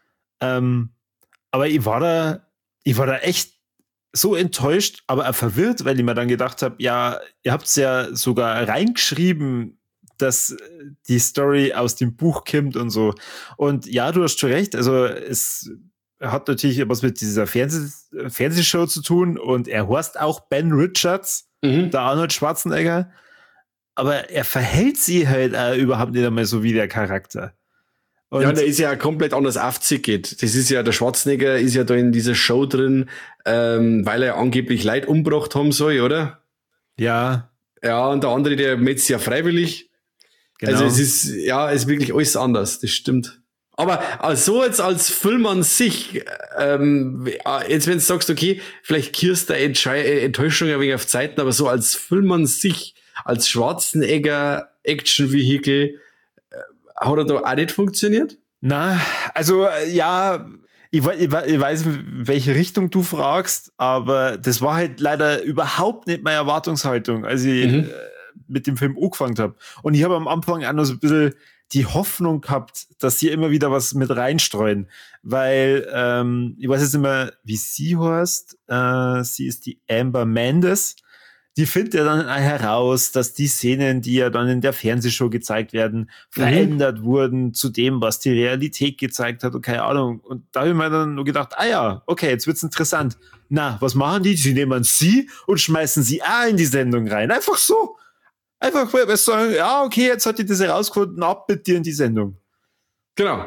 B: Aber ich war da echt so enttäuscht, aber auch verwirrt, weil ich mir dann gedacht habe, ja, ihr habt es ja sogar reingeschrieben, dass die Story aus dem Buch kommt und so. Und ja, du hast schon recht, also es hat natürlich was mit dieser Fernsehshow zu tun und er heißt auch Ben Richards, der Arnold Schwarzenegger, aber er verhält sich halt auch überhaupt nicht einmal so wie der Charakter.
A: Und ja, der ist ja komplett anders aufgezogen. Das ist ja, der Schwarzenegger ist ja da in dieser Show drin, weil er angeblich Leid umgebracht haben soll, oder?
B: Ja.
A: Ja, und der andere, der metzt ja freiwillig. Genau. Also es ist wirklich alles anders, das stimmt. Aber so jetzt als Film an sich, jetzt wenn du sagst, okay, vielleicht kirst der Enttäuschung ein wenig auf Zeiten, aber so als Film an sich, als Schwarzenegger Action-Vehikel, hat er da auch nicht funktioniert?
B: Na, also ja, ich weiß, in welche Richtung du fragst, aber das war halt leider überhaupt nicht meine Erwartungshaltung, als ich mit dem Film angefangen habe. Und ich habe am Anfang auch noch so ein bisschen die Hoffnung gehabt, dass sie immer wieder was mit reinstreuen, weil ich weiß jetzt nicht mehr, wie sie heißt. Sie ist die Amber Mendes. Die findet ja dann heraus, dass die Szenen, die ja dann in der Fernsehshow gezeigt werden, verändert wurden zu dem, was die Realität gezeigt hat und keine Ahnung. Und da habe ich mir dann nur gedacht, okay, jetzt wird's interessant. Na, was machen die? Sie nehmen sie und schmeißen sie auch in die Sendung rein. Einfach so. Einfach weil wir sagen, ja, okay, jetzt hat die das herausgefunden, ab mit dir in die Sendung.
A: Genau.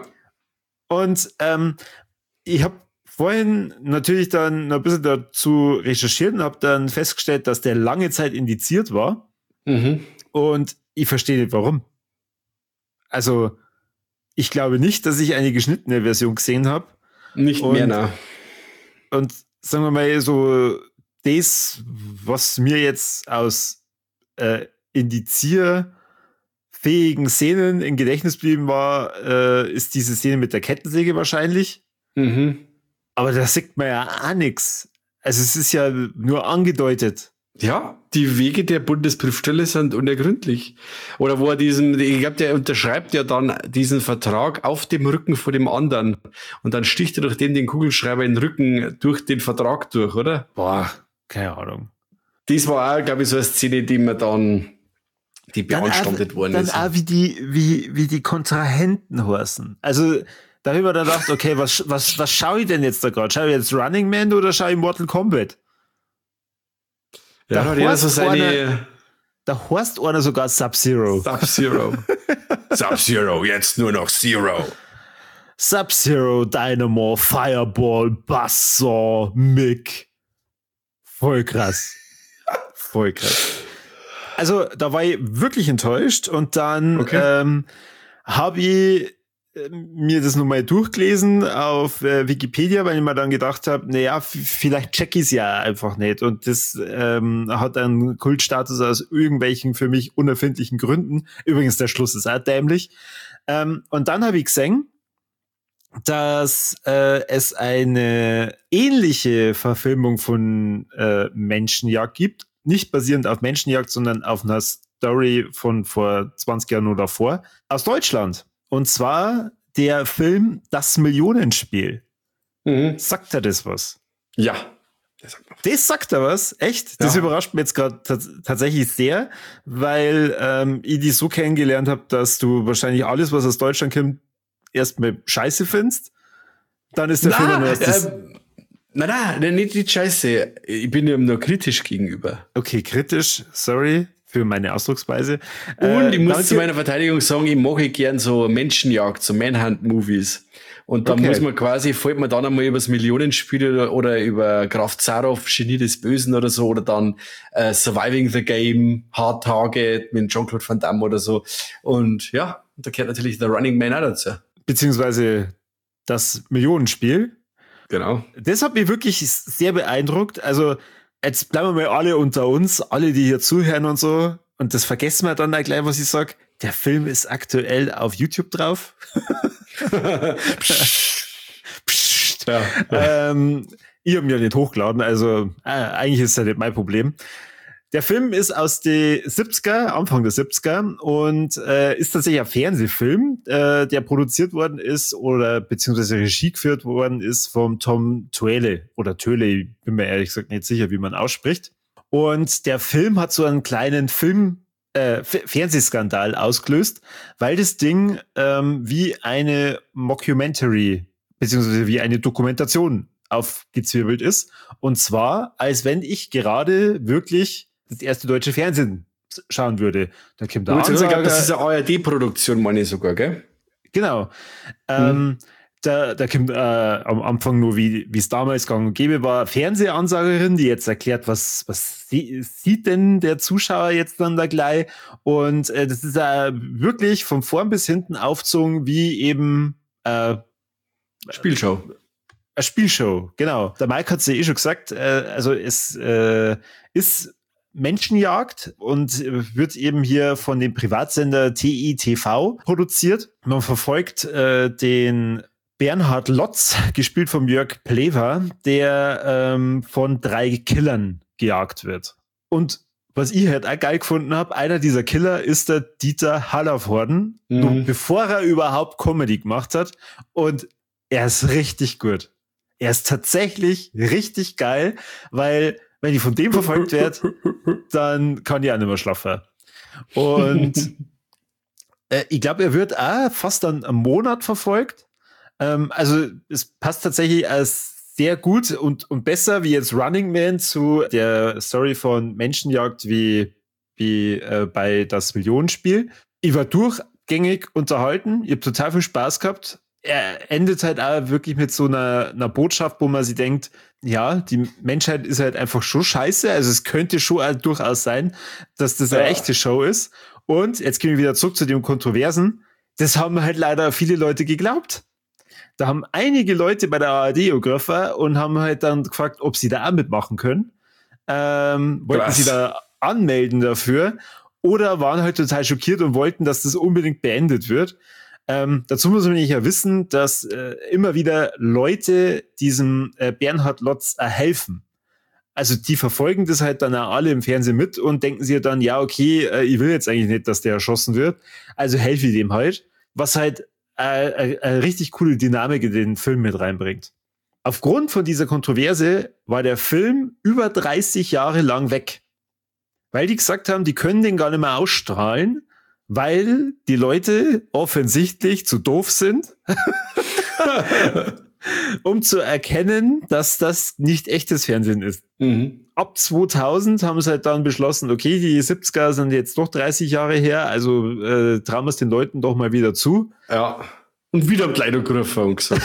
B: Und ich habe vorhin natürlich dann noch ein bisschen dazu recherchiert und habe dann festgestellt, dass der lange Zeit indiziert war. Und ich verstehe nicht, warum. Also, ich glaube nicht, dass ich eine geschnittene Version gesehen habe.
A: Nicht mehr, na.
B: Und sagen wir mal so, das, was mir jetzt aus indizierfähigen Szenen im Gedächtnis geblieben war, ist diese Szene mit der Kettensäge wahrscheinlich. Aber da sieht man ja auch nichts. Also es ist ja nur angedeutet.
A: Ja, die Wege der Bundesprüfstelle sind unergründlich. Oder wo er ich glaube, der unterschreibt ja dann diesen Vertrag auf dem Rücken von dem anderen. Und dann sticht er durch den Kugelschreiber in den Rücken durch den Vertrag durch, oder?
B: Boah, keine Ahnung.
A: Das war auch, glaube ich, so eine Szene, die beanstandet worden ist.
B: Dann auch wie die Kontrahenten heißen. Also da habe ich mir dann gedacht, okay, was schaue ich denn jetzt da gerade? Schaue ich jetzt Running Man oder schaue ich Mortal Kombat?
A: Ja, da so seine...
B: Da heißt einer sogar Sub-Zero.
A: Sub-Zero. Sub-Zero, jetzt nur noch Zero.
B: Sub-Zero, Dynamo, Fireball, Buzzsaw, Mick. Voll krass. Voll krass. Also, da war ich wirklich enttäuscht und dann habe ich mir das nochmal durchgelesen auf Wikipedia, weil ich mir dann gedacht habe, naja, vielleicht check ich es ja einfach nicht. Und das hat einen Kultstatus aus irgendwelchen für mich unerfindlichen Gründen. Übrigens, der Schluss ist auch dämlich. Und dann habe ich gesehen, dass es eine ähnliche Verfilmung von Menschenjagd gibt. Nicht basierend auf Menschenjagd, sondern auf einer Story von vor 20 Jahren oder davor. Aus Deutschland. Und zwar der Film Das Millionenspiel. Sagt er das was?
A: Ja.
B: Das sagt er was? Echt? Ja. Das überrascht mich jetzt gerade tatsächlich sehr, weil ich dich so kennengelernt habe, dass du wahrscheinlich alles, was aus Deutschland kommt, erstmal scheiße findest. Dann ist der Film nur erst
A: Nein, nicht scheiße. Ich bin ihm nur kritisch gegenüber.
B: Okay, kritisch, sorry für meine Ausdrucksweise.
A: Und ich muss zu meiner Verteidigung sagen, ich mache gern so Menschenjagd, so Manhunt-Movies. Und da muss man fällt man dann einmal über das Millionenspiel oder über Graf Zaroff, Genie des Bösen oder so, oder dann Surviving the Game, Hard Target mit Jean-Claude Van Damme oder so. Und ja, da gehört natürlich The Running Man auch dazu.
B: Beziehungsweise das Millionenspiel.
A: Genau.
B: Das hat mich wirklich sehr beeindruckt. Also, jetzt bleiben wir mal alle unter uns, alle, die hier zuhören und so. Und das vergessen wir dann gleich, was ich sag. Der Film ist aktuell auf YouTube drauf. Psst. Ja. Ich habe ihn ja nicht hochgeladen, also eigentlich ist das nicht mein Problem. Der Film ist aus den 70er, Anfang der 70er und ist tatsächlich ein Fernsehfilm, der produziert worden ist oder beziehungsweise Regie geführt worden ist vom Tom Töle oder Töle, ich bin mir ehrlich gesagt nicht sicher, wie man ausspricht. Und der Film hat so einen kleinen Fernsehskandal ausgelöst, weil das Ding wie eine Mockumentary beziehungsweise wie eine Dokumentation aufgezwirbelt ist. Und zwar, als wenn ich gerade wirklich das erste deutsche Fernsehen schauen würde. Da kommt der Ansager.
A: Ich glaube, das ist eine ARD-Produktion, meine ich sogar, gell?
B: Genau. Da kommt am Anfang nur, wie es damals gang und gäbe war, Fernsehansagerin, die jetzt erklärt, was sieht denn der Zuschauer jetzt dann da gleich. Und das ist wirklich von vorn bis hinten aufgezogen wie eben
A: Spielshow.
B: Eine Spielshow, genau. Der Mike hat es ja schon gesagt, also es ist Menschenjagd und wird eben hier von dem Privatsender TITV produziert. Man verfolgt den Bernhard Lotz, gespielt von Jörg Plewa, der von 3 Killern gejagt wird. Und was ich halt auch geil gefunden habe, einer dieser Killer ist der Dieter Hallervorden, noch bevor er überhaupt Comedy gemacht hat. Und er ist richtig gut. Er ist tatsächlich richtig geil, weil wenn ich von dem verfolgt werde, dann kann ich auch nicht mehr schlafen. Und ich glaube, er wird auch fast dann einen Monat verfolgt. Also es passt tatsächlich als sehr gut und besser wie jetzt Running Man zu der Story von Menschenjagd wie bei das Millionenspiel. Ich war durchgängig unterhalten. Ich habe total viel Spaß gehabt. Er endet halt auch wirklich mit so einer Botschaft, wo man sich denkt, ja, die Menschheit ist halt einfach schon scheiße. Also es könnte schon auch durchaus sein, dass das eine echte Show ist. Und jetzt gehen wir wieder zurück zu dem Kontroversen. Das haben halt leider viele Leute geglaubt. Da haben einige Leute bei der ARD angerufen und haben halt dann gefragt, ob sie da auch mitmachen können. Wollten sie da anmelden dafür oder waren halt total schockiert und wollten, dass das unbedingt beendet wird. Dazu muss man ja wissen, dass immer wieder Leute diesem Bernhard Lotz helfen. Also die verfolgen das halt dann auch alle im Fernsehen mit und denken sich dann, ja okay, ich will jetzt eigentlich nicht, dass der erschossen wird, also helfe ich dem halt, was halt eine richtig coole Dynamik in den Film mit reinbringt. Aufgrund von dieser Kontroverse war der Film über 30 Jahre lang weg. Weil die gesagt haben, die können den gar nicht mehr ausstrahlen, weil die Leute offensichtlich zu doof sind, um zu erkennen, dass das nicht echtes Fernsehen ist. Ab 2000 haben sie halt dann beschlossen, okay, die 70er sind jetzt doch 30 Jahre her, also trauen wir es den Leuten doch mal wieder zu.
A: Ja. Und wieder am Kleidungsgriffen und gesagt,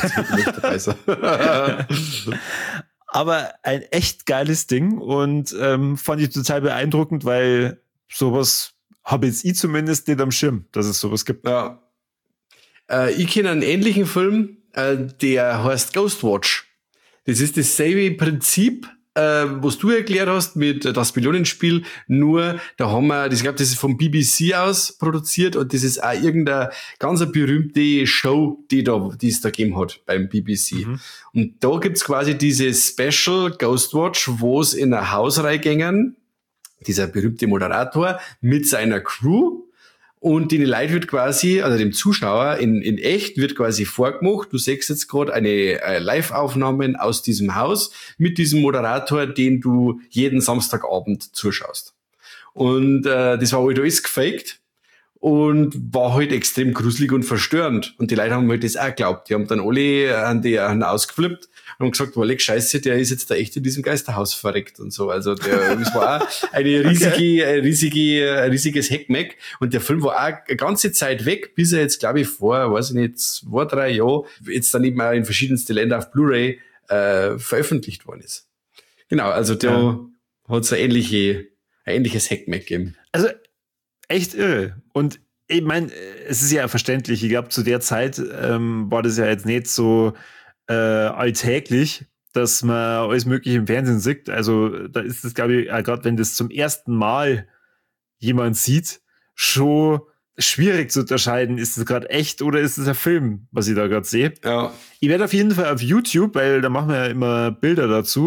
B: aber ein echt geiles Ding und fand ich total beeindruckend, weil sowas habe jetzt ich zumindest nicht am Schirm, dass es sowas gibt.
A: Ja. Ich kenne einen ähnlichen Film, der heißt Ghostwatch. Das ist dasselbe Prinzip, was du erklärt hast mit das Millionenspiel, nur da haben wir, ich glaube, das ist vom BBC aus produziert und das ist auch irgendeine ganz berühmte Show, die es da gegeben hat beim BBC. Und da gibt's quasi dieses Special Ghostwatch, wo es in ein Haus reingängen, dieser berühmte Moderator mit seiner Crew und den Leuten wird quasi, also dem Zuschauer in echt wird quasi vorgemacht, du siehst jetzt gerade eine Live-Aufnahme aus diesem Haus mit diesem Moderator, den du jeden Samstagabend zuschaust. Und das war halt alles gefaked und war halt extrem gruselig und verstörend. Und die Leute haben halt das auch geglaubt. Die haben dann alle an die ausgeflippt und gesagt, Leck, scheiße, der ist jetzt da echt in diesem Geisterhaus verreckt und so. Also das war auch eine riesiges Heckmeck. Und der Film war auch eine ganze Zeit weg, bis er jetzt, glaube ich, vor, weiß ich nicht, 2-3 Jahren jetzt dann eben auch in verschiedensten Ländern auf Blu-ray veröffentlicht worden ist. Genau, also da hat es ein ähnliches Heckmeck gegeben.
B: Also echt irre. Und ich meine, es ist ja verständlich. Ich glaube, zu der Zeit war das ja jetzt nicht so alltäglich, dass man alles Mögliche im Fernsehen sieht. Also da ist es, glaube ich, gerade wenn das zum ersten Mal jemand sieht, schon schwierig zu unterscheiden, ist es gerade echt oder ist es ein Film, was ich da gerade sehe.
A: Ja.
B: Ich werde auf jeden Fall auf YouTube, weil da machen wir ja immer Bilder dazu,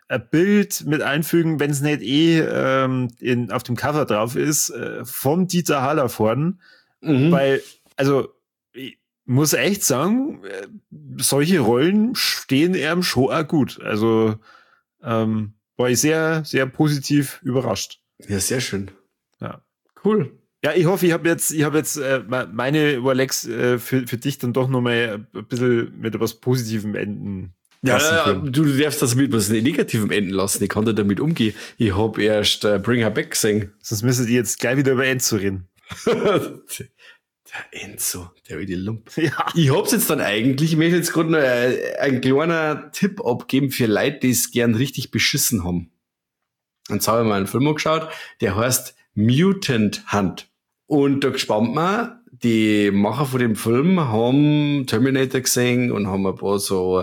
B: ein Bild mit einfügen, wenn es nicht auf dem Cover drauf ist, vom Dieter Hallervorden, weil, also ich muss echt sagen, solche Rollen stehen ihm schon auch gut. Also war ich sehr, sehr positiv überrascht.
A: Ja, sehr schön.
B: Ja.
A: Cool.
B: Ja, ich hoffe, ich habe jetzt meine Rolex für dich dann doch nochmal ein bisschen mit etwas Positivem enden lassen können.
A: Du darfst das mit was Negativem enden lassen. Ich kann da damit umgehen. Ich habe erst Bring Her Back gesehen.
B: Sonst müsstet ihr jetzt gleich wieder über Enzo reden.
A: Der Enzo, der alte Lump.
B: Ja.
A: Ich hab's jetzt dann eigentlich, ich möchte jetzt gerade noch einen kleinen Tipp abgeben für Leute, die es gern richtig beschissen haben. Und jetzt habe ich mal einen Film angeschaut, der heißt Mutant Hunt. Und da gespannt man, die Macher von dem Film haben Terminator gesehen und haben ein paar so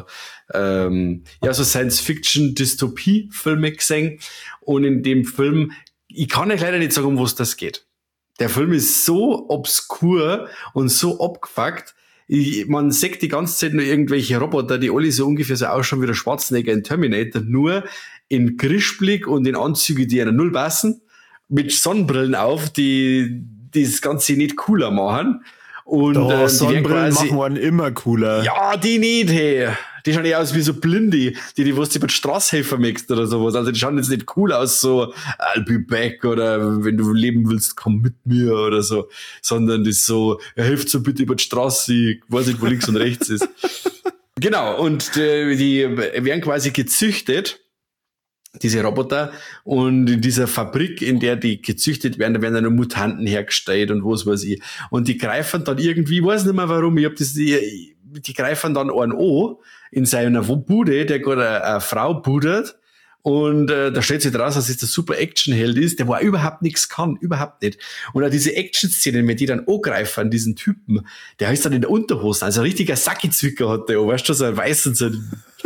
A: Science-Fiction-Dystopie-Filme gesehen. Und in dem Film, ich kann euch leider nicht sagen, um was das geht. Der Film ist so obskur und so abgefuckt. Man sieht die ganze Zeit nur irgendwelche Roboter, die alle so ungefähr so ausschauen wie der Schwarzenegger in Terminator, nur in Grischblick und in Anzüge, die einer null passen, mit Sonnenbrillen auf, die das Ganze nicht cooler machen. Und
B: die Sonnenbrillen machen einen immer cooler.
A: Ja, die nicht, hey. Die schauen ja aus wie so Blinde, die was über die Straße helfen möchtest oder sowas. Also die schauen jetzt nicht cool aus, so I'll be back oder wenn du leben willst, komm mit mir oder so. Sondern das ist so, helft so bitte über die Straße, ich weiß nicht, wo links und rechts ist. Genau, und die werden quasi gezüchtet, diese Roboter, und in dieser Fabrik, in der die gezüchtet werden, da werden dann Mutanten hergestellt und was weiß ich. Und die greifen dann irgendwie, ich weiß nicht mehr warum, die greifen dann einen an in seiner Bude, der gerade eine Frau budert. Und da stellt sich raus, dass es der super Actionheld ist, der wo überhaupt nichts kann, überhaupt nicht. Und auch diese Action-Szenen, wenn die dann angreifen, diesen Typen, der ist dann in der Unterhose, also ein richtiger Sacki-Zwicker hat der, weißt du, so ein weißen, so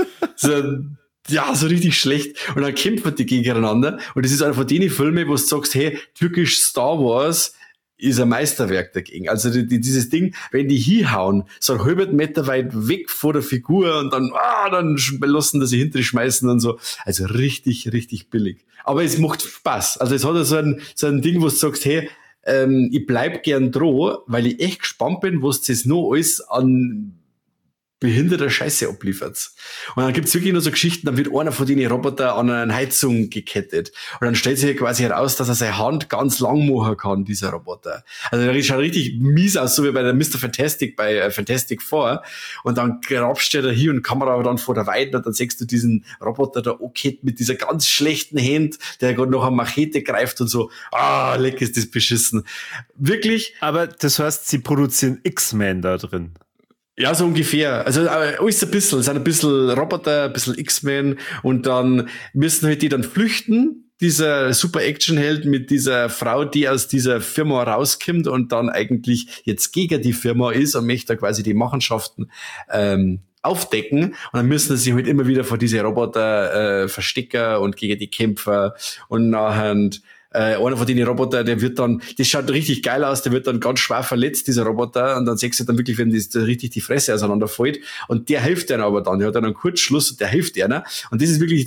A: richtig schlecht. Und dann kämpfen die gegeneinander. Und das ist einer von den Filmen, wo du sagst, hey, türkisch Star Wars ist ein Meisterwerk dagegen. Also dieses Ding, wenn die hinhauen, so einen halben Meter weit weg vor der Figur und dann lassen sie hinterher schmeißen und so. Also richtig, richtig billig. Aber es macht Spaß. Also es hat ja so ein Ding, wo du sagst, hey, ich bleib gern dran, weil ich echt gespannt bin, was das noch alles an behinderter Scheiße abliefert. Und dann gibt's wirklich nur so Geschichten, dann wird einer von denen Roboter an eine Heizung gekettet. Und dann stellt sich quasi heraus, dass er seine Hand ganz lang machen kann, dieser Roboter. Also der schaut richtig mies aus, so wie bei der Mr. Fantastic, bei Fantastic Four. Und dann grabst du da hier und Kamera dann vor der Weide und dann siehst du diesen Roboter da okay mit dieser ganz schlechten Hand, der gerade noch eine Machete greift und so. Leck ist das beschissen. Wirklich.
B: Aber das heißt, sie produzieren X-Men da drin.
A: Ja, so ungefähr. Also alles ein bisschen. Es sind ein bisschen Roboter, ein bisschen X-Men und dann müssen halt die dann flüchten. Dieser Super-Action-Held mit dieser Frau, die aus dieser Firma rauskommt und dann eigentlich jetzt gegen die Firma ist und möchte quasi die Machenschaften aufdecken. Und dann müssen sie halt immer wieder vor diese Roboter verstecken und gegen die Kämpfer und nachher einer von den Roboter, der wird dann, das schaut richtig geil aus, der wird dann ganz schwer verletzt, dieser Roboter, und dann siehst du dann wirklich, wenn das richtig die Fresse auseinanderfällt, und der hilft einem aber dann, der hat dann einen Kurzschluss und der hilft einer, und das ist wirklich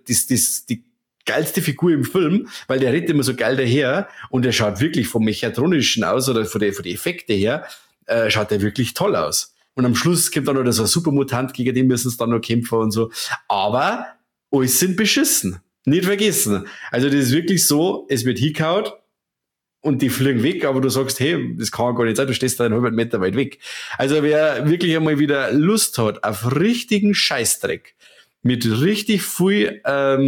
A: die geilste Figur im Film, weil der redet immer so geil daher, und der schaut wirklich vom Mechatronischen aus, oder von den Effekten her, schaut der wirklich toll aus. Und am Schluss kommt dann noch so ein Supermutant, gegen den müssen sie dann noch kämpfen und so, aber alles sind beschissen. Nicht vergessen. Also das ist wirklich so, es wird hingehauen und die fliegen weg, aber du sagst, hey, das kann gar nicht sein, du stehst da einen halben Meter weit weg. Also wer wirklich einmal wieder Lust hat auf richtigen Scheißdreck mit richtig viel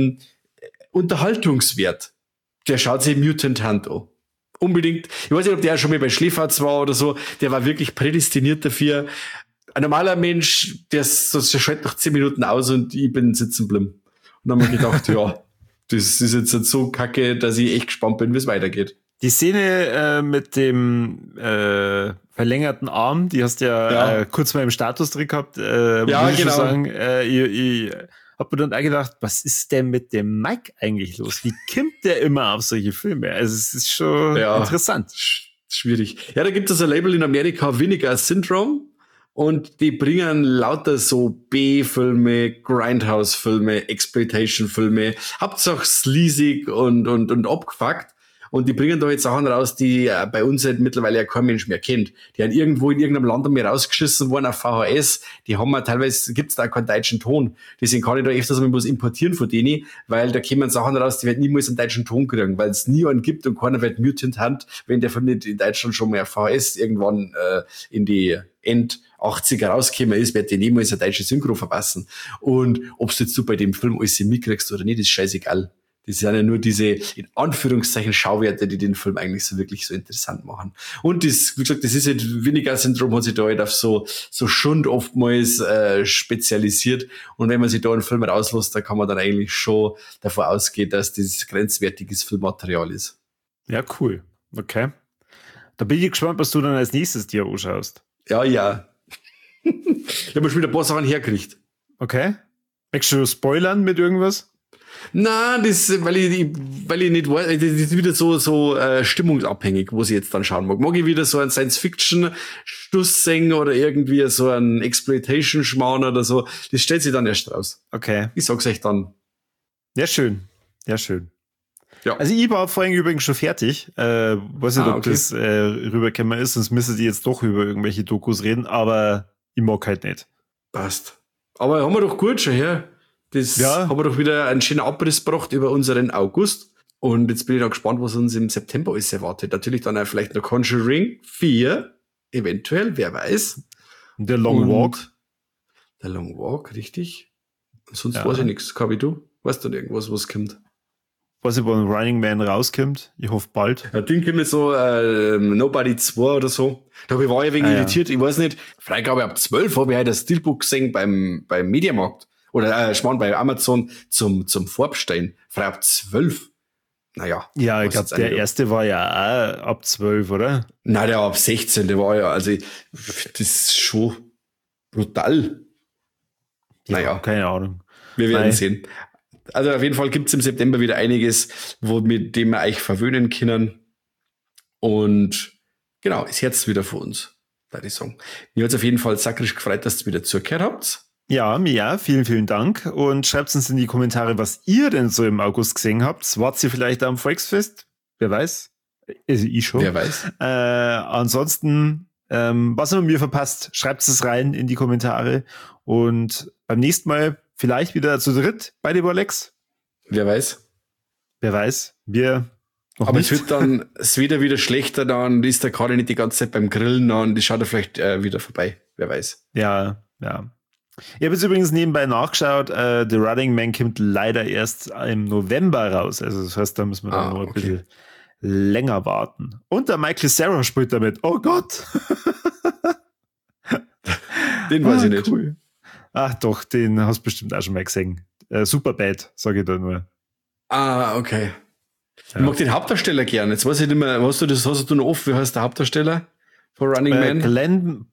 A: Unterhaltungswert, der schaut sich Mutant Hunt an. Unbedingt. Ich weiß nicht, ob der schon mal bei Schläferz war oder so, der war wirklich prädestiniert dafür. Ein normaler Mensch, der schaltet nach 10 Minuten aus und ich bin sitzen geblieben. Und dann habe ich gedacht, ja, das ist jetzt so kacke, dass ich echt gespannt bin, wie es weitergeht.
B: Die Szene mit dem verlängerten Arm, die hast du ja kurz mal im Status drin gehabt.
A: Ja,
B: muss ich
A: genau.
B: Sagen, ich hab mir dann auch gedacht, was ist denn mit dem Mike eigentlich los? Wie kommt der immer auf solche Filme? Also es ist schon interessant.
A: Schwierig. Ja, da gibt es ein Label in Amerika, Vinegar Syndrome. Und die bringen lauter so B-Filme, Grindhouse-Filme, Exploitation-Filme, Hauptsache sleazig und abgefuckt. Und die bringen da jetzt Sachen raus, die bei uns halt mittlerweile ja kein Mensch mehr kennt. Die haben irgendwo in irgendeinem Land mehr rausgeschissen worden auf VHS. Die haben wir teilweise, gibt's da keinen deutschen Ton. Deswegen kann ich da öfters mal was importieren von denen, weil da kommen Sachen raus, die werden niemals einen deutschen Ton kriegen, weil es nie einen gibt und keiner wird Mutant Hand, wenn der Film nicht in Deutschland schon mal auf VHS irgendwann in die End 80er rausgekommen ist, wird der niemals eine deutsche Synchro verpassen. Und ob du jetzt bei dem Film alles mitkriegst oder nicht, ist scheißegal. Das sind ja nur diese, in Anführungszeichen, Schauwerte, die den Film eigentlich so wirklich so interessant machen. Und das, wie gesagt, das ist halt, Vinegar-Syndrom hat sich da halt auf so Schund oftmals spezialisiert. Und wenn man sich da einen Film rauslässt, dann kann man dann eigentlich schon davon ausgehen, dass das grenzwertiges Filmmaterial ist.
B: Ja, cool. Okay. Da bin ich gespannt, was du dann als nächstes dir anschaust.
A: Ja. Ich habe mir schon wieder ein paar Sachen hergekriegt.
B: Okay. Möchtest du spoilern mit irgendwas?
A: Nein, weil ich nicht weiß, das ist wieder so stimmungsabhängig, wo ich jetzt dann schauen mag. Mag ich wieder so einen Science-Fiction-Stuss singen oder irgendwie so einen Exploitation-Schmarrn oder so, das stellt sich dann erst raus.
B: Okay.
A: Ich sag's euch dann.
B: Ja, schön. Ja, schön.
A: Ja.
B: Also ich war vorhin übrigens schon fertig. Weiß nicht, ob das rübergekommen ist, sonst müsstet ihr jetzt doch über irgendwelche Dokus reden, aber ich mag halt nicht.
A: Passt. Aber haben wir doch gut schon her. Das haben wir doch wieder einen schönen Abriss gebracht über unseren August. Und jetzt bin ich da gespannt, was uns im September alles erwartet. Natürlich dann auch vielleicht noch Conjuring 4, eventuell, wer weiß.
B: Und der Long Walk.
A: Der Long Walk, richtig. Sonst weiß ich nichts. Kabi, du? Weißt du irgendwas, was kommt?
B: Weiß ich, wann Running Man rauskommt. Ich hoffe bald.
A: Ja, Ding kommt so Nobody 2 oder so. Da war ich ein wenig irritiert. Ich weiß nicht. Freigabe ab 12 habe ich halt das Steelbook gesehen beim Mediamarkt. Oder Schmarrn bei Amazon zum Vorbestellen. Frei ab 12. Naja.
B: Ja, ich glaube, der erste war ja auch ab 12, oder?
A: Nein, der war ab 16. Der war ja, also das ist schon brutal.
B: Naja. Keine Ahnung.
A: Wir werden sehen. Also auf jeden Fall gibt's im September wieder einiges, mit dem wir euch verwöhnen können. Und genau, ist jetzt wieder für uns, würde ich sagen. Mir hat's auf jeden Fall sakrisch gefreut, dass ihr wieder zugehört habt.
B: Ja, Mia, vielen, vielen Dank. Und schreibt uns in die Kommentare, was ihr denn so im August gesehen habt. Wart ihr vielleicht am Volksfest? Wer weiß? Also ich schon.
A: Wer weiß.
B: Ansonsten, was haben wir verpasst? Schreibt es rein in die Kommentare. Und beim nächsten Mal vielleicht wieder zu dritt bei den Bolex.
A: Wer weiß.
B: Wer weiß. Wir noch
A: aber
B: nicht.
A: Es wird dann wieder schlechter, dann ist der Kader nicht die ganze Zeit beim Grillen, dann die schaut er vielleicht wieder vorbei. Wer weiß.
B: Ja. Ich habe jetzt übrigens nebenbei nachgeschaut, The Running Man kommt leider erst im November raus. Also das heißt, da müssen wir dann noch ein bisschen länger warten. Und der Michael Cera spielt damit. Oh Gott!
A: Den weiß ich nicht.
B: Cool. Ach doch, den hast du bestimmt auch schon mal gesehen. Superbad, sage ich da nur.
A: Okay. Ja. Ich mag den Hauptdarsteller gern. Jetzt weiß ich nicht mehr, hast du noch offen, wie heißt der Hauptdarsteller von Running Man?
B: Glenn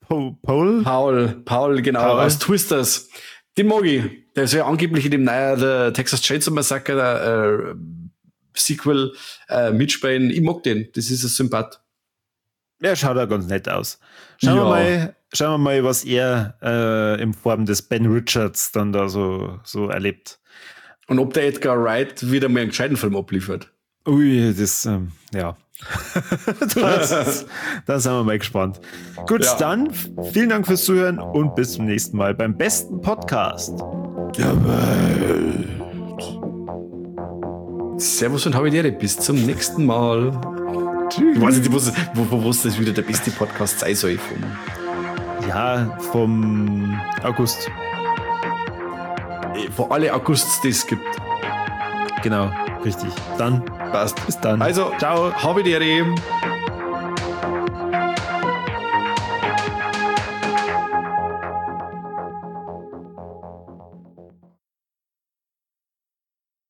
A: Paul, genau, aus Twisters. Den mag ich. Der soll ja angeblich in dem neuen Texas Chainsaw Massacre Sequel mitspielen. Ich mag den. Das ist ein Sympath.
B: Ja, schaut ja ganz nett aus. Schauen wir mal, was er in Form des Ben Richards dann da so erlebt.
A: Und ob der Edgar Wright wieder mal einen gescheiten Film abliefert.
B: Ui, das, ja. Da sind wir mal gespannt. Gut, dann vielen Dank fürs Zuhören und bis zum nächsten Mal beim besten Podcast der Welt.
A: Servus und Habitäre, bis zum nächsten Mal. Tschüss. Ich weiß nicht, wo das wieder der beste Podcast sein soll.
B: Vom August.
A: Von alle Augusts, die es gibt.
B: Genau, richtig. Dann
A: passt.
B: Bis dann.
A: Also,
B: ciao.
A: Habitäre.